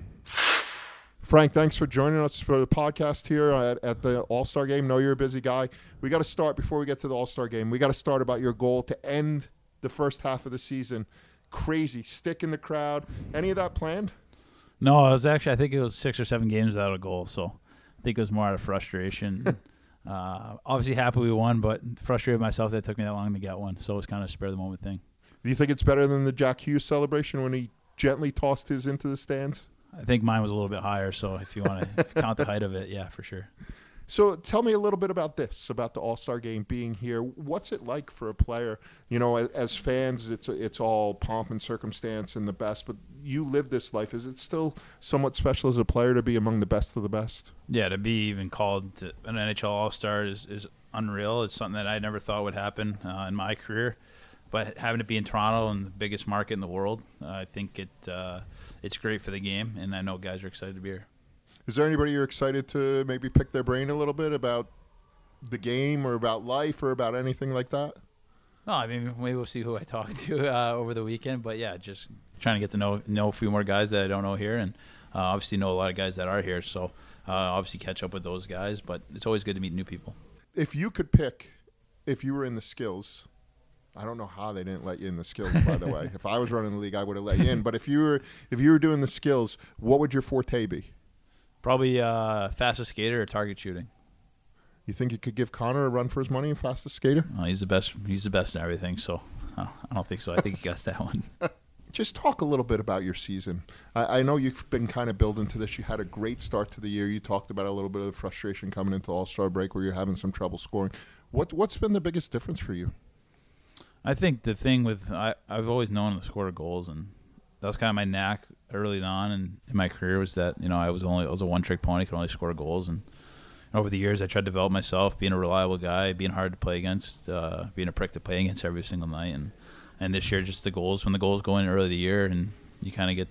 Frank, thanks for joining us for the podcast here at the All-Star Game. Know you're a busy guy. We got to start before we get to the All-Star Game. We got to start about your goal to end the first half of the season. Crazy, stick in the crowd. Any of that planned? No, I think it was 6 or 7 games without a goal, so I think it was more out of frustration. Obviously happy we won, but frustrated myself that it took me that long to get one, so it was kind of a spare the moment thing. Do you think it's better than the Jack Hughes celebration when he gently tossed his into the stands? I think mine was a little bit higher, so if you want to count the height of it, yeah, for sure. So tell me a little bit about the All-Star Game being here. What's it like for a player? As fans, it's all pomp and circumstance and the best, but you live this life. Is it still somewhat special as a player to be among the best of the best? Yeah, to be even called to an NHL All-Star is unreal. It's something that I never thought would happen in my career. But having it be in Toronto and the biggest market in the world, I think it's great for the game, and I know guys are excited to be here. Is there anybody you're excited to maybe pick their brain a little bit about the game or about life or about anything like that? No, I mean, maybe we'll see who I talk to over the weekend. But, yeah, just trying to get to know a few more guys that I don't know here, and obviously know a lot of guys that are here. So, obviously catch up with those guys. But it's always good to meet new people. If you could pick, if you were in the skills, I don't know how they didn't let you in the skills, by the way. If I was running the league, I would have let you in. But if you were doing the skills, what would your forte be? Probably fastest skater or target shooting. You think you could give Connor a run for his money in fastest skater? He's the best. He's the best in everything. So I don't think so. I think he gets that one. Just talk a little bit about your season. I know you've been kind of building to this. You had a great start to the year. You talked about a little bit of the frustration coming into All-Star break where you're having some trouble scoring. What's been the biggest difference for you? I think the thing with I've always known to score goals, and that was kind of my knack early on in my career, was that I was a one-trick pony, could only score goals. And over the years I tried to develop myself, being a reliable guy, being hard to play against, being a prick to play against every single night. And this year, just when the goals go in early in the year, and you kind of get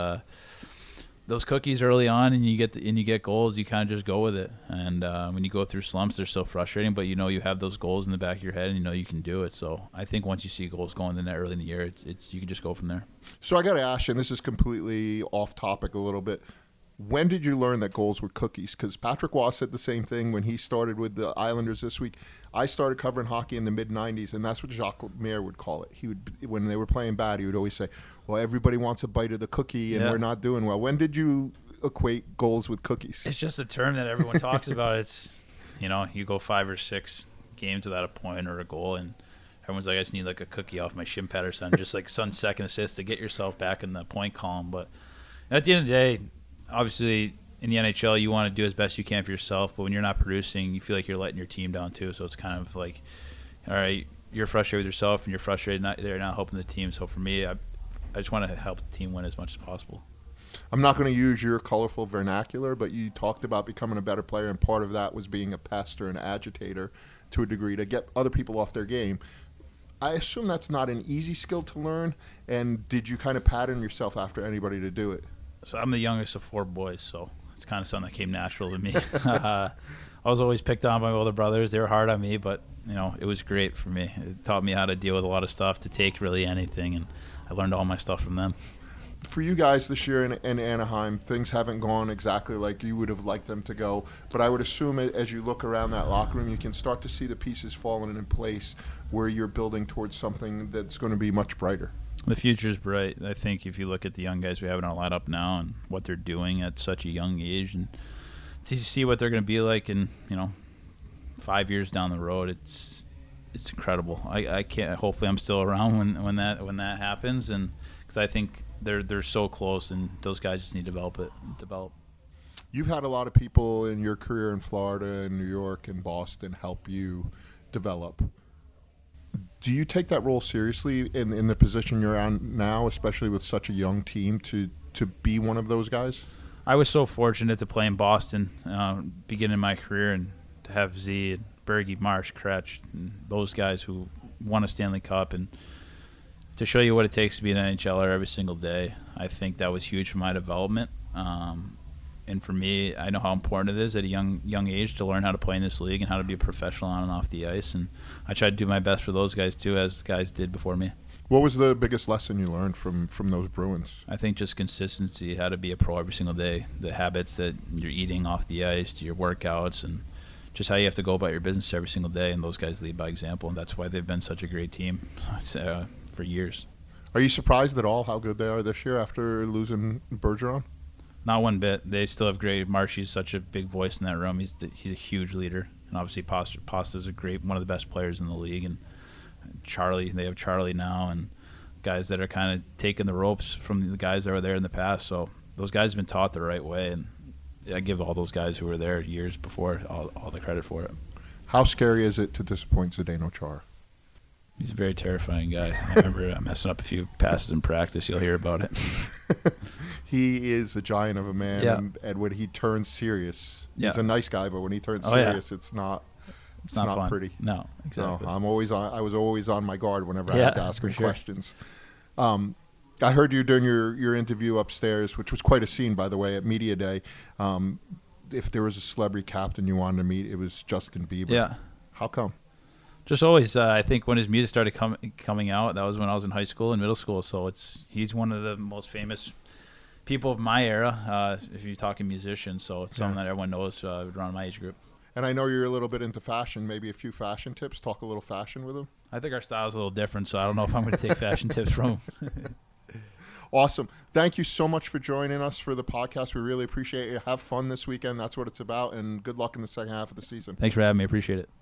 those cookies early on, and you get goals, you kind of just go with it. And when you go through slumps, they're so frustrating, but you have those goals in the back of your head, and you can do it. So I think once you see goals going in the net early in the year, it's you can just go from there. So I got to ask you, and this is completely off topic a little bit. When did you learn that goals were cookies? Because Patrick Waugh said the same thing when he started with the Islanders this week. I started covering hockey in the mid-'90s, and that's what Jacques Lemaire would call it. When they were playing bad, he would always say, well, everybody wants a bite of the cookie, and we're not doing well. When did you equate goals with cookies? It's just a term that everyone talks about. It's, you go 5 or 6 games without a point or a goal, and everyone's like, I just need like a cookie off my shin pad or something, just like some second assist to get yourself back in the point column. But at the end of the day, obviously, in the NHL, you want to do as best you can for yourself, but when you're not producing, you feel like you're letting your team down too. So it's kind of like, all right, you're frustrated with yourself, and you're frustrated they're not helping the team. So for me, I just want to help the team win as much as possible. I'm not going to use your colorful vernacular, but you talked about becoming a better player, and part of that was being a pest or an agitator to a degree to get other people off their game. I assume that's not an easy skill to learn, and did you kind of pattern yourself after anybody to do it? So I'm the youngest of 4 boys, so it's kind of something that came natural to me. I was always picked on by my older brothers. They were hard on me, but it was great for me. It taught me how to deal with a lot of stuff, to take really anything, and I learned all my stuff from them. For you guys this year in Anaheim, things haven't gone exactly like you would have liked them to go, but I would assume as you look around that locker room, you can start to see the pieces falling in place where you're building towards something that's going to be much brighter. The future's bright. I think if you look at the young guys we have in our lineup now and what they're doing at such a young age, and to see what they're going to be like in 5 years down the road, it's incredible. I can't. Hopefully, I'm still around when that happens, and because I think they're so close, and those guys just need to develop. You've had a lot of people in your career in Florida and New York and Boston help you develop. Do you take that role seriously in the position you're on now, especially with such a young team, to be one of those guys? I was so fortunate to play in Boston, beginning my career, and to have Z and Bergie, Marsh, Kretsch, and those guys who won a Stanley Cup, and to show you what it takes to be an NHLer every single day. I think that was huge for my development. And for me, I know how important it is at a young age to learn how to play in this league and how to be a professional on and off the ice. And I tried to do my best for those guys too, as guys did before me. What was the biggest lesson you learned from those Bruins? I think just consistency, how to be a pro every single day, the habits that you're eating off the ice, to your workouts, and just how you have to go about your business every single day. And those guys lead by example, and that's why they've been such a great team for years. Are you surprised at all how good they are this year after losing Bergeron? Not one bit. They still have great. Marshy's such a big voice in that room. He's a huge leader, and obviously Pasta's a great, one of the best players in the league. And Charlie, they have Charlie now, and guys that are kind of taking the ropes from the guys that were there in the past. So those guys have been taught the right way, and I give all those guys who were there years before all the credit for it. How scary is it to disappoint Zdeno Chara? He's a very terrifying guy. I remember messing up a few passes in practice. You'll hear about it. He is a giant of a man, Yeah. and when he turns serious, he's Yeah. a nice guy, but when he turns Oh, yeah. serious, it's not fun. pretty. No, exactly. No, I was always on my guard whenever I Yeah, had to ask for him sure. questions. I heard you during your interview upstairs, which was quite a scene, by the way, at Media Day. If there was a celebrity captain you wanted to meet, it was Justin Bieber. Yeah. How come? Just always, I think when his music started coming out, that was when I was in high school and middle school. So he's one of the most famous people of my era, if you're talking musicians. So it's something that everyone knows around my age group. And I know you're a little bit into fashion. Maybe a few fashion tips. Talk a little fashion with him. I think our style's a little different, so I don't know if I'm going to take fashion tips from him. Awesome. Thank you so much for joining us for the podcast. We really appreciate it. Have fun this weekend. That's what it's about. And good luck in the second half of the season. Thanks for having me. Appreciate it.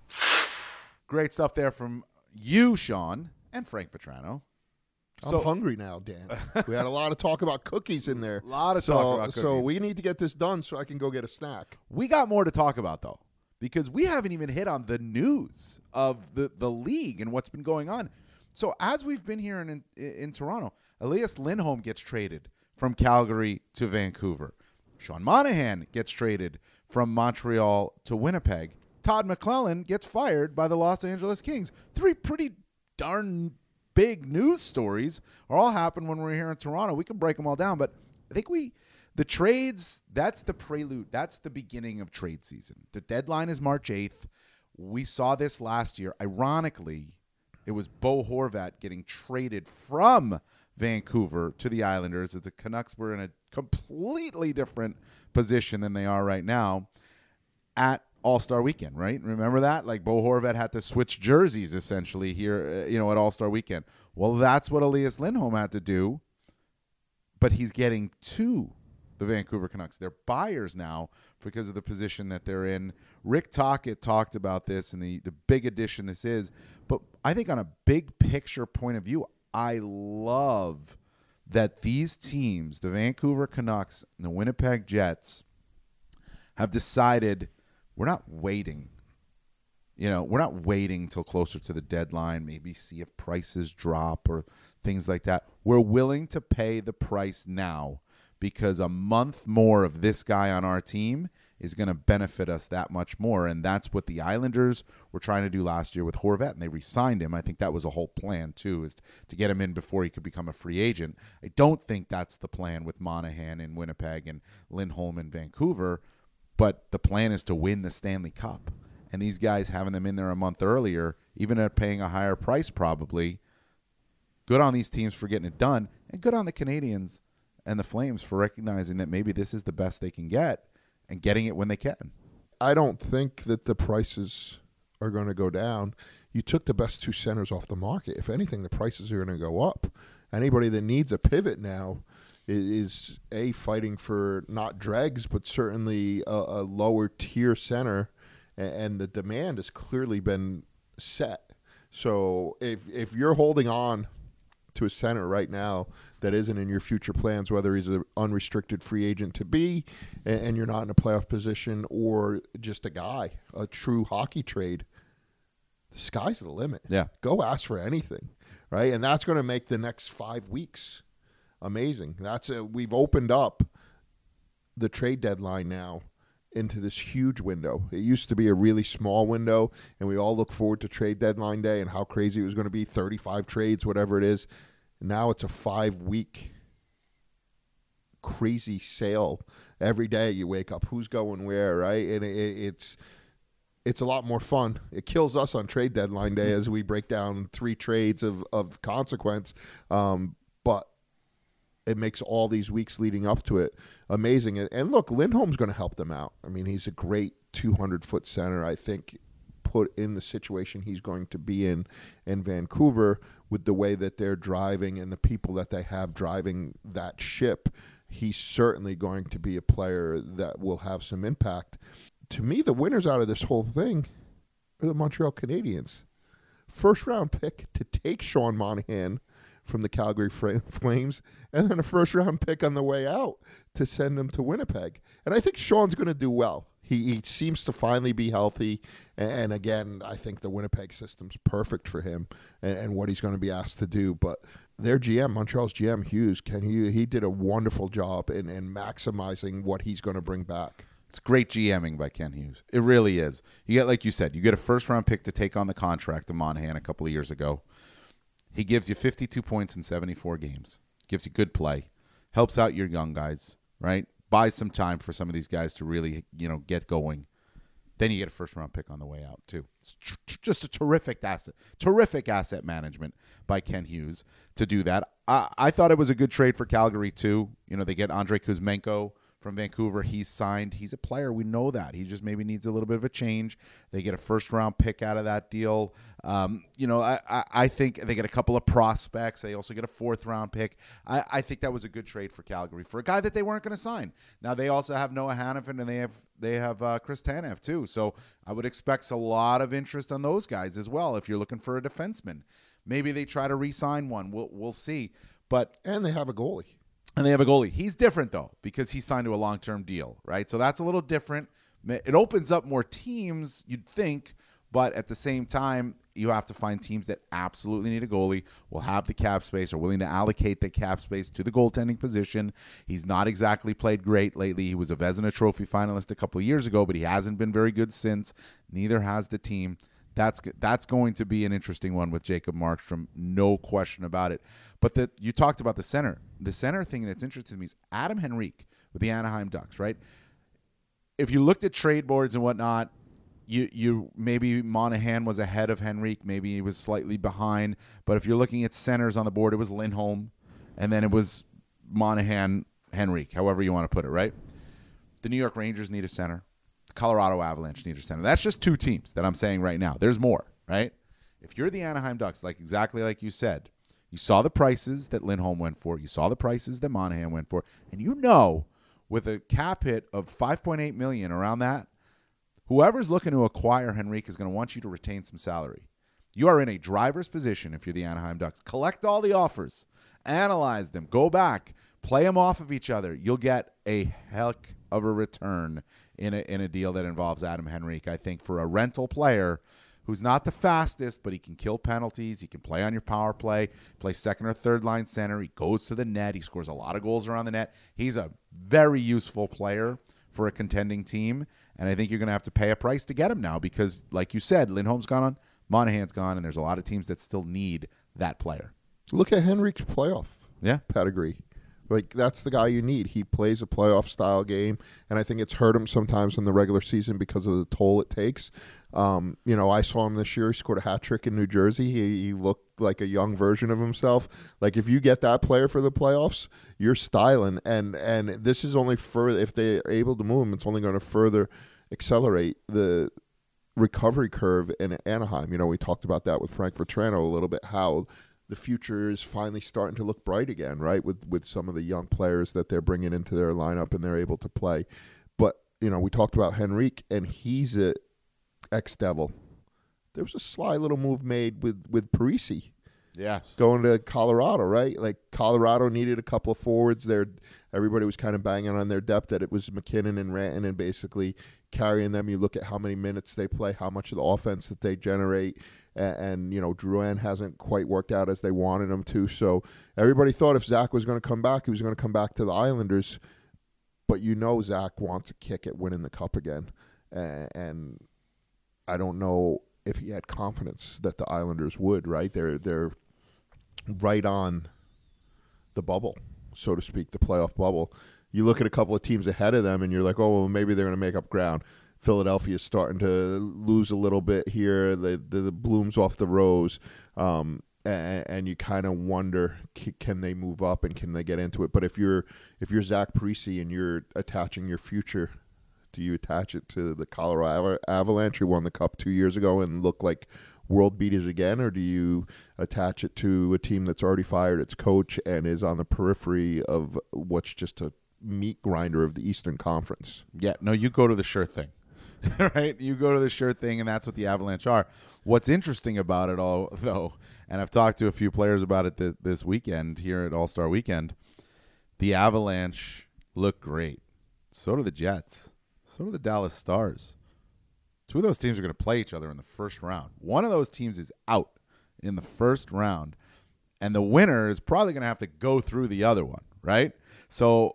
Great stuff there from you, Sean, and Frank Vetrano. I'm hungry now, Dan. We had a lot of talk about cookies in there. A lot of talk about cookies. So we need to get this done so I can go get a snack. We got more to talk about, though, because we haven't even hit on the news of the league and what's been going on. So as we've been here in Toronto, Elias Lindholm gets traded from Calgary to Vancouver. Sean Monahan gets traded from Montreal to Winnipeg. Todd McClellan gets fired by the Los Angeles Kings. Three pretty darn big news stories are all happened when we're here in Toronto. We can break them all down, but I think the trades, that's the prelude. That's the beginning of trade season. The deadline is March 8th. We saw this last year. Ironically, it was Bo Horvat getting traded from Vancouver to the Islanders, as the Canucks were in a completely different position than they are right now at All-Star Weekend, right? Remember that? Like Bo Horvat had to switch jerseys essentially here, at All-Star Weekend. Well, that's what Elias Lindholm had to do, but he's getting to the Vancouver Canucks. They're buyers now because of the position that they're in. Rick Tocchet talked about this and the big addition this is, but I think on a big picture point of view, I love that these teams, the Vancouver Canucks and the Winnipeg Jets, have decided we're not waiting. We're not waiting till closer to the deadline, maybe see if prices drop or things like that. We're willing to pay the price now because a month more of this guy on our team is going to benefit us that much more. And that's what the Islanders were trying to do last year with Horvat, and they re-signed him. I think that was a whole plan, too, is to get him in before he could become a free agent. I don't think that's the plan with Monahan in Winnipeg and Lindholm in Vancouver, but the plan is to win the Stanley Cup. And these guys having them in there a month earlier, even at paying a higher price probably, good on these teams for getting it done, and good on the Canadians and the Flames for recognizing that maybe this is the best they can get and getting it when they can. I don't think that the prices are going to go down. You took the best two centers off the market. If anything, the prices are going to go up. Anybody that needs a pivot now is fighting for not dregs, but certainly a lower tier center. and the demand has clearly been set. So if you're holding on to a center right now that isn't in your future plans, whether he's an unrestricted free agent to be, and you're not in a playoff position, or just a guy, a true hockey trade, the sky's the limit. Yeah. Go ask for anything, right? And that's going to make the next 5 weeks amazing. We've opened up the trade deadline now into this huge window. It used to be a really small window, and we all look forward to trade deadline day and how crazy it was going to be, 35 trades, whatever it is. Now it's a 5-week crazy sale. Every day you wake up, who's going where, right? And it's a lot more fun. It kills us on trade deadline day as we break down 3 trades of consequence. But it makes all these weeks leading up to it amazing. And look, Lindholm's going to help them out. I mean, he's a great 200-foot center, I think, put in the situation he's going to be in Vancouver with the way that they're driving and the people that they have driving that ship. He's certainly going to be a player that will have some impact. To me, the winners out of this whole thing are the Montreal Canadiens. First-round pick to take Sean Monahan from the Calgary Flames, and then a first-round pick on the way out to send him to Winnipeg. And I think Sean's going to do well. He seems to finally be healthy, and again, I think the Winnipeg system's perfect for him and what he's going to be asked to do. But their GM, Montreal's GM, Hughes, he did a wonderful job in maximizing what he's going to bring back. It's great GMing by Ken Hughes. It really is. You get, like you said, you get a first-round pick to take on the contract of Monahan a couple of years ago. He gives you 52 points in 74 games. Gives you good play. Helps out your young guys, right? Buys some time for some of these guys to really, get going. Then you get a first-round pick on the way out, too. It's just a terrific asset management by Ken Hughes to do that. I thought it was a good trade for Calgary, too. They get Andrei Kuzmenko from Vancouver. He's signed. He's a player. We know that. He just maybe needs a little bit of a change. They get a first-round pick out of that deal. I think they get a couple of prospects. They also get a fourth-round pick. I think that was a good trade for Calgary for a guy that they weren't going to sign. Now, they also have Noah Hannafin, and they have Chris Tanev, too. So I would expect a lot of interest on those guys as well if you're looking for a defenseman. Maybe they try to re-sign one. We'll see. And they have a goalie. And they have a goalie. He's different, though, because he's signed to a long-term deal, right? So that's a little different. It opens up more teams, you'd think, but at the same time, you have to find teams that absolutely need a goalie, will have the cap space, are willing to allocate the cap space to the goaltending position. He's not exactly played great lately. He was a Vezina Trophy finalist a couple of years ago, but he hasn't been very good since. Neither has the team. That's going to be an interesting one with Jacob Markstrom, no question about it. But you talked about the center. The center thing that's interesting to me is Adam Henrique with the Anaheim Ducks, right? If you looked at trade boards and whatnot, you maybe Monahan was ahead of Henrique, maybe he was slightly behind. But if you're looking at centers on the board, it was Lindholm, and then it was Monahan, Henrique, however you want to put it, right? The New York Rangers need a center. The Colorado Avalanche need a center. That's just 2 teams that I'm saying right now. There's more, right? If you're the Anaheim Ducks, exactly like you said, you saw the prices that Lindholm went for. You saw the prices that Monahan went for. And with a cap hit of $5.8 million around that, whoever's looking to acquire Henrique is going to want you to retain some salary. You are in a driver's position if you're the Anaheim Ducks. Collect all the offers. Analyze them. Go back. Play them off of each other. You'll get a heck of a return in a deal that involves Adam Henrique. I think for a rental player who's not the fastest, but he can kill penalties. He can play on your power play, play second or third line center. He goes to the net. He scores a lot of goals around the net. He's a very useful player for a contending team, and I think you're going to have to pay a price to get him now because, like you said, Lindholm's gone, Monahan's gone, and there's a lot of teams that still need that player. Look at Henrique's playoff pedigree. That's the guy you need. He plays a playoff-style game, and I think it's hurt him sometimes in the regular season because of the toll it takes. I saw him this year. He scored a hat trick in New Jersey. He looked like a young version of himself. If you get that player for the playoffs, you're styling. And this is only further, if they're able to move him, it's only going to further accelerate the recovery curve in Anaheim. We talked about that with Frank Vatrano a little bit, how the future is finally starting to look bright again, right? With some of the young players that they're bringing into their lineup and they're able to play. But, we talked about Henrique, and he's a ex-Devil. There was a sly little move made with Parisi. Yes. Going to Colorado, right? Like Colorado needed a couple of forwards there. Everybody was kind of banging on their depth that it was McKinnon and Rantanen basically carrying them. You look at how many minutes they play, how much of the offense that they generate, and Drouin hasn't quite worked out as they wanted him to. So everybody thought if Zach was going to come back, he was going to come back to the Islanders. But Zach wants a kick at winning the Cup again. And I don't know if he had confidence that the Islanders would, right? They're right on the bubble, so to speak, the playoff bubble. You look at a couple of teams ahead of them, and you're like, oh, well, maybe they're going to make up ground. Philadelphia's starting to lose a little bit here. The blooms off the rose, and you kind of wonder, can they move up and can they get into it? But if you're Zach Parise and you're attaching your future, do you attach it to the Colorado Avalanche who won the Cup 2 years ago and look like world beaters again, or do you attach it to a team that's already fired its coach and is on the periphery of what's just a meat grinder of the Eastern Conference? Yeah, no, you go to the sure thing, right? You go to the sure thing, and that's what the Avalanche are. What's interesting about it all, though, and I've talked to a few players about it this weekend here at All-Star Weekend, the Avalanche look great. So do the Jets. So do the Dallas Stars. Two of those teams are going to play each other in the first round. One of those teams is out in the first round, and the winner is probably going to have to go through the other one, right? So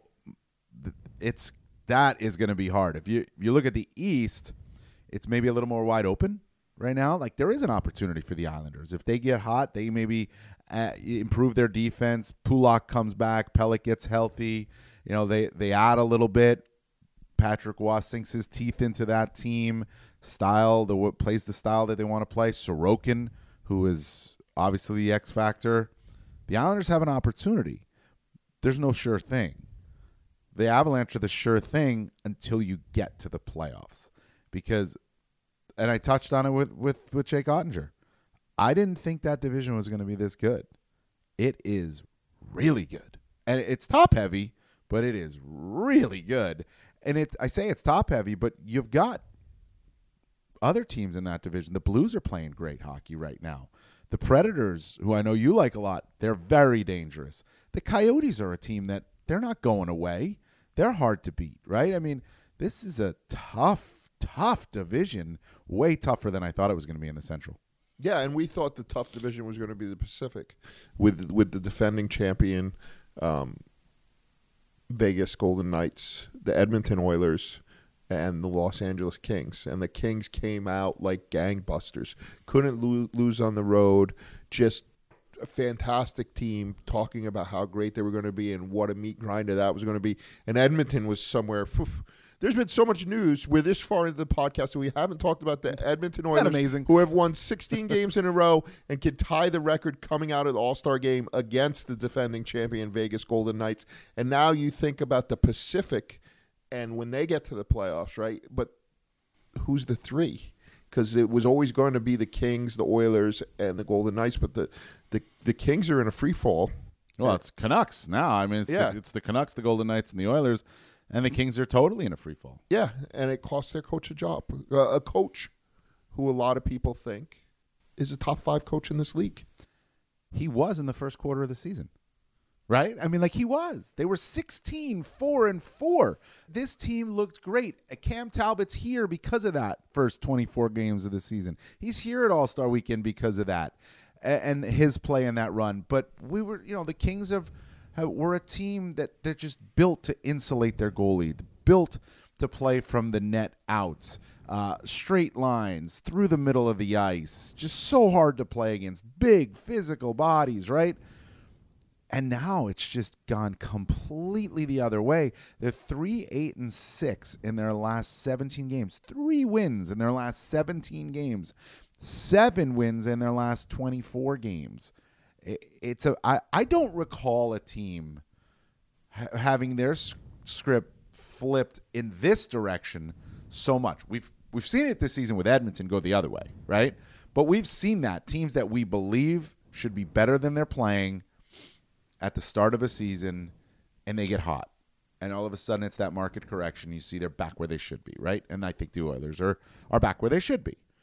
that is going to be hard. If you look at the East, it's maybe a little more wide open right now. Like, there is an opportunity for the Islanders. If they get hot, they maybe improve their defense. Pulock comes back. Pelech gets healthy. They add a little bit. Patrick Waugh sinks his teeth into that team style, plays the style that they want to play. Sorokin, who is obviously the X factor. The Islanders have an opportunity. There's no sure thing. The Avalanche are the sure thing until you get to the playoffs. And I touched on it with Jake Ottinger. I didn't think that division was going to be this good. It is really good. And it's top heavy, but it is really good. And I say it's top heavy, but you've got other teams in that division. The Blues are playing great hockey right now. The Predators, who I know you like a lot, they're very dangerous. The Coyotes are a team that they're not going away. They're hard to beat, right? I mean, this is a tough division, way tougher than I thought it was going to be in the Central. Yeah, and we thought the tough division was going to be the Pacific with the defending champion Vegas Golden Knights, the Edmonton Oilers, and the Los Angeles Kings. And the Kings came out like gangbusters. Couldn't lose on the road. Just a fantastic team, talking about how great they were going to be and what a meat grinder that was going to be. And Edmonton was somewhere. There's been so much news. We're this far into the podcast, so we haven't talked about the Edmonton Oilers, amazing, who have won 16 games in a row and can tie the record coming out of the All-Star game against the defending champion Vegas Golden Knights. And now you think about the Pacific, and when they get to the playoffs, right? But who's the three? Because it was always going to be the Kings, the Oilers, and the Golden Knights, but the Kings are in a free fall. Well, it's Canucks now. I mean, it's the Canucks, the Golden Knights, and the Oilers. And the Kings are totally in a free fall. Yeah, and it cost their coach a job. A coach who a lot of people think is a top 5 coach in this league. He was in the first quarter of the season, right? I mean, he was. They were 16-4-4. This team looked great. Cam Talbot's here because of that first 24 games of the season. He's here at All-Star Weekend because of that and his play in that run. But we were, the Kings we're a team that they're just built to insulate their goalie, built to play from the net outs, straight lines through the middle of the ice, just so hard to play against, big physical bodies, right? And now it's just gone completely the other way. They're 3-8-6 in their last 17 games, 3 wins in their last 17 games, 7 wins in their last 24 games. I don't recall a team having their script flipped in this direction so much. We've seen it this season with Edmonton go the other way, right? But we've seen that teams that we believe should be better than they're playing at the start of a season, and they get hot. And all of a sudden it's that market correction. You see they're back where they should be, right? And I think the Oilers are back where they should be.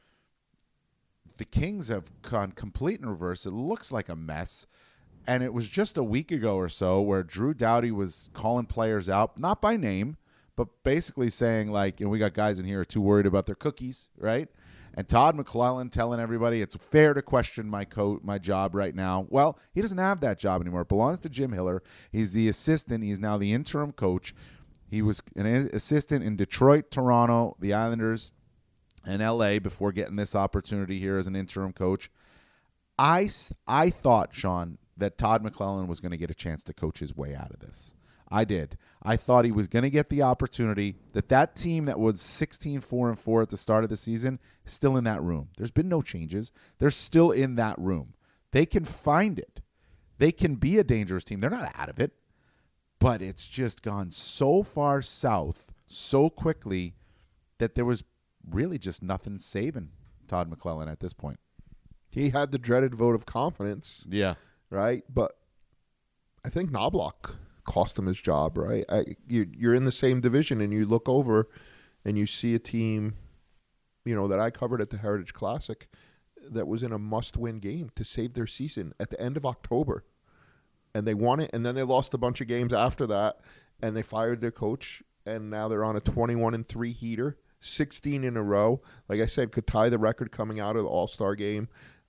the Kings have gone complete in reverse. It looks like a mess. And it was just a week ago or so where Drew Doughty was calling players out, not by name, but basically saying, like, we got guys in here who are too worried about their cookies, right? And Todd McClellan telling everybody it's fair to question my job right now. Well, he doesn't have that job anymore. It belongs to Jim Hiller. He's the assistant. He's now the interim coach. He was an assistant in Detroit, Toronto, the Islanders, and L.A. before getting this opportunity here as an interim coach. I thought, Sean, that Todd McClellan was going to get a chance to coach his way out of this. I did. I thought he was going to get the opportunity, that team that was 16-4-4 at the start of the season is still in that room. There's been no changes. They're still in that room. They can find it. They can be a dangerous team. They're not out of it. But it's just gone so far south so quickly that there was really just nothing saving Todd McClellan at this point. He had the dreaded vote of confidence. Yeah. Right? But I think Knobloch cost him his job, right? You're in the same division, and you look over and you see a team, that I covered at the Heritage Classic that was in a must-win game to save their season at the end of October. And they won it, and then they lost a bunch of games after that, and they fired their coach, and now they're on a 21-3 heater, 16 in a row. Like I said, could tie the record coming out of the All-Star game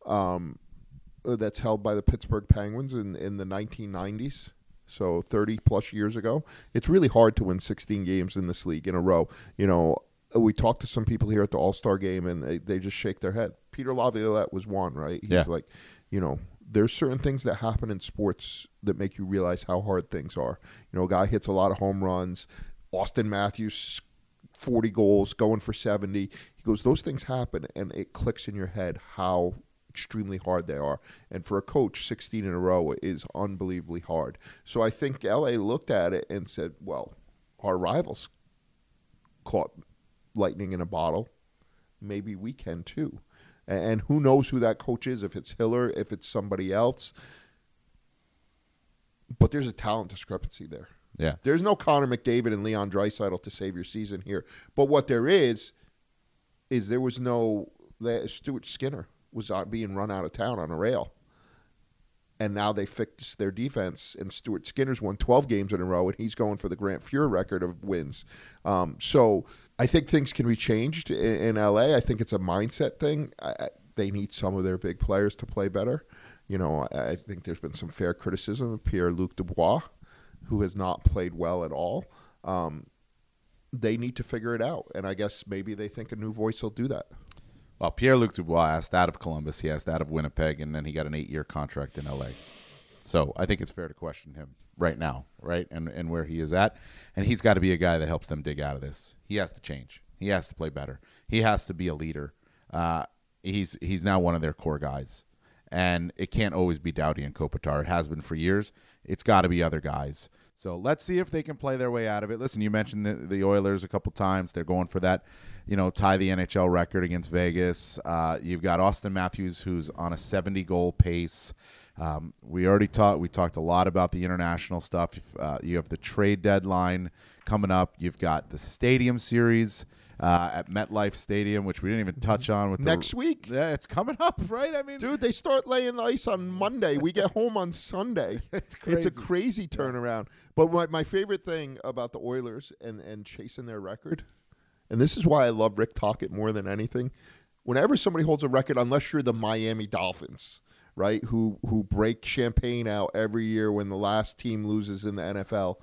that's held by the Pittsburgh Penguins in the 1990s. So 30-plus years ago. It's really hard to win 16 games in this league in a row. We talked to some people here at the All-Star game, and they just shake their head. Peter Laviolette was one, right? He's like, there's certain things that happen in sports that make you realize how hard things are. A guy hits a lot of home runs. Austin Matthews, 40 goals, going for 70. He goes, those things happen, and it clicks in your head how extremely hard they are. And for a coach, 16 in a row is unbelievably hard. So I think LA looked at it and said, well, our rivals caught lightning in a bottle. Maybe we can too. And who knows who that coach is, if it's Hiller, if it's somebody else. But there's a talent discrepancy there. Yeah. There's no Connor McDavid and Leon Draisaitl to save your season here. But what there is there was no Stuart Skinner was being run out of town on a rail. And now they fixed their defense, and Stuart Skinner's won 12 games in a row, and he's going for the Grant Fuhr record of wins. So I think things can be changed in LA. I think it's a mindset thing. They need some of their big players to play better. I think there's been some fair criticism of Pierre-Luc Dubois, who has not played well at all. They need to figure it out, and I guess maybe they think a new voice will do that. Well, Pierre-Luc Dubois asked out of Columbus. He asked out of Winnipeg, and then he got an 8-year contract in L.A. So I think it's fair to question him right now, right, and where he is at. And he's got to be a guy that helps them dig out of this. He has to change. He has to play better. He has to be a leader. He's now one of their core guys. And it can't always be Doughty and Kopitar. It has been for years. It's got to be other guys. So let's see if they can play their way out of it. Listen, you mentioned the Oilers a couple times. They're going for that, tie the NHL record against Vegas. You've got Austin Matthews, who's on a 70-goal pace. We talked a lot about the international stuff. You have the trade deadline coming up. You've got the Stadium Series at MetLife Stadium, which we didn't even touch on with next week. Yeah, it's coming up, right? I mean, dude, they start laying ice on Monday. We get home on Sunday. It's crazy. It's a crazy turnaround. Yeah. But my favorite thing about the Oilers and chasing their record, and this is why I love Rick Tocchet more than anything. Whenever somebody holds a record, unless you're the Miami Dolphins, right, who break champagne out every year when the last team loses in the NFL,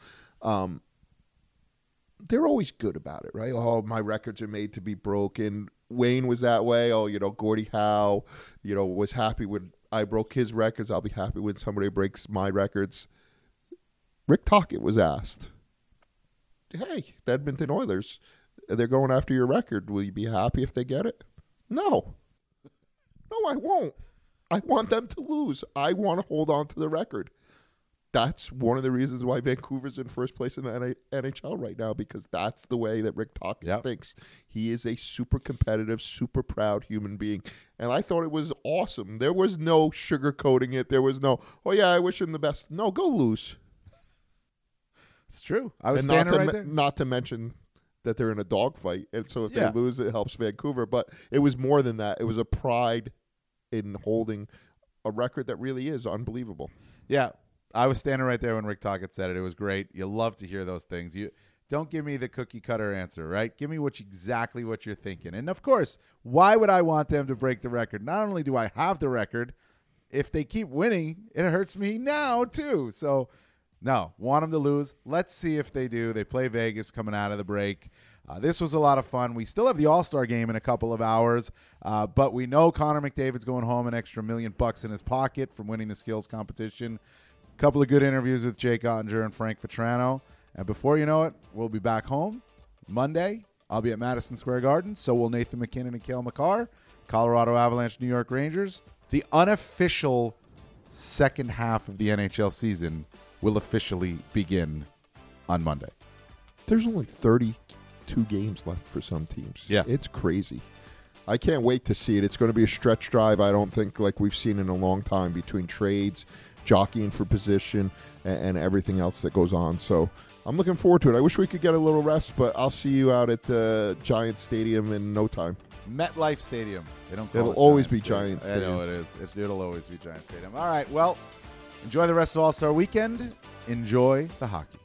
they're always good about it, right? Oh, my records are made to be broken. Wayne was that way. Oh, Gordie Howe, was happy when I broke his records. I'll be happy when somebody breaks my records. Rick Tocchet was asked, hey, the Edmonton Oilers, they're going after your record. Will you be happy if they get it? No, I won't. I want them to lose. I want to hold on to the record. That's one of the reasons why Vancouver's in first place in the NHL right now, because that's the way that Rick Tocchet thinks. He is a super competitive, super proud human being. And I thought it was awesome. There was no sugarcoating it. There was no, oh, yeah, I wish him the best. No, go lose. It's true. I was standing right there. Not to mention that they're in a dogfight. And so if they lose, it helps Vancouver. But it was more than that. It was a pride in holding a record that really is unbelievable. Yeah, I was standing right there when Rick Tocchet said it. It was great. You love to hear those things. You don't give me the cookie cutter answer, right? Give me exactly what you're thinking. And of course, why would I want them to break the record? Not only do I have the record, if they keep winning, it hurts me now too. So, no, want them to lose. Let's see if they do. They play Vegas coming out of the break. This was a lot of fun. We still have the All-Star game in a couple of hours, but we know Connor McDavid's going home an extra $1 million in his pocket from winning the skills competition. A couple of good interviews with Jake Ottinger and Frank Vetrano. And before you know it, we'll be back home Monday. I'll be at Madison Square Garden. So will Nathan McKinnon and Cale Makar. Colorado Avalanche, New York Rangers. The unofficial second half of the NHL season will officially begin on Monday. There's only 32 games left for some teams. Yeah. It's crazy. I can't wait to see it. It's going to be a stretch drive, I don't think, like we've seen in a long time, between trades, jockeying for position, and everything else that goes on. So I'm looking forward to it. I wish we could get a little rest, but I'll see you out at Giant Stadium in no time. It's MetLife Stadium. They don't call It'll it always Giant be Giant Stadium. I know it is. It'll always be Giant Stadium. All right, well, enjoy the rest of All-Star Weekend. Enjoy the hockey.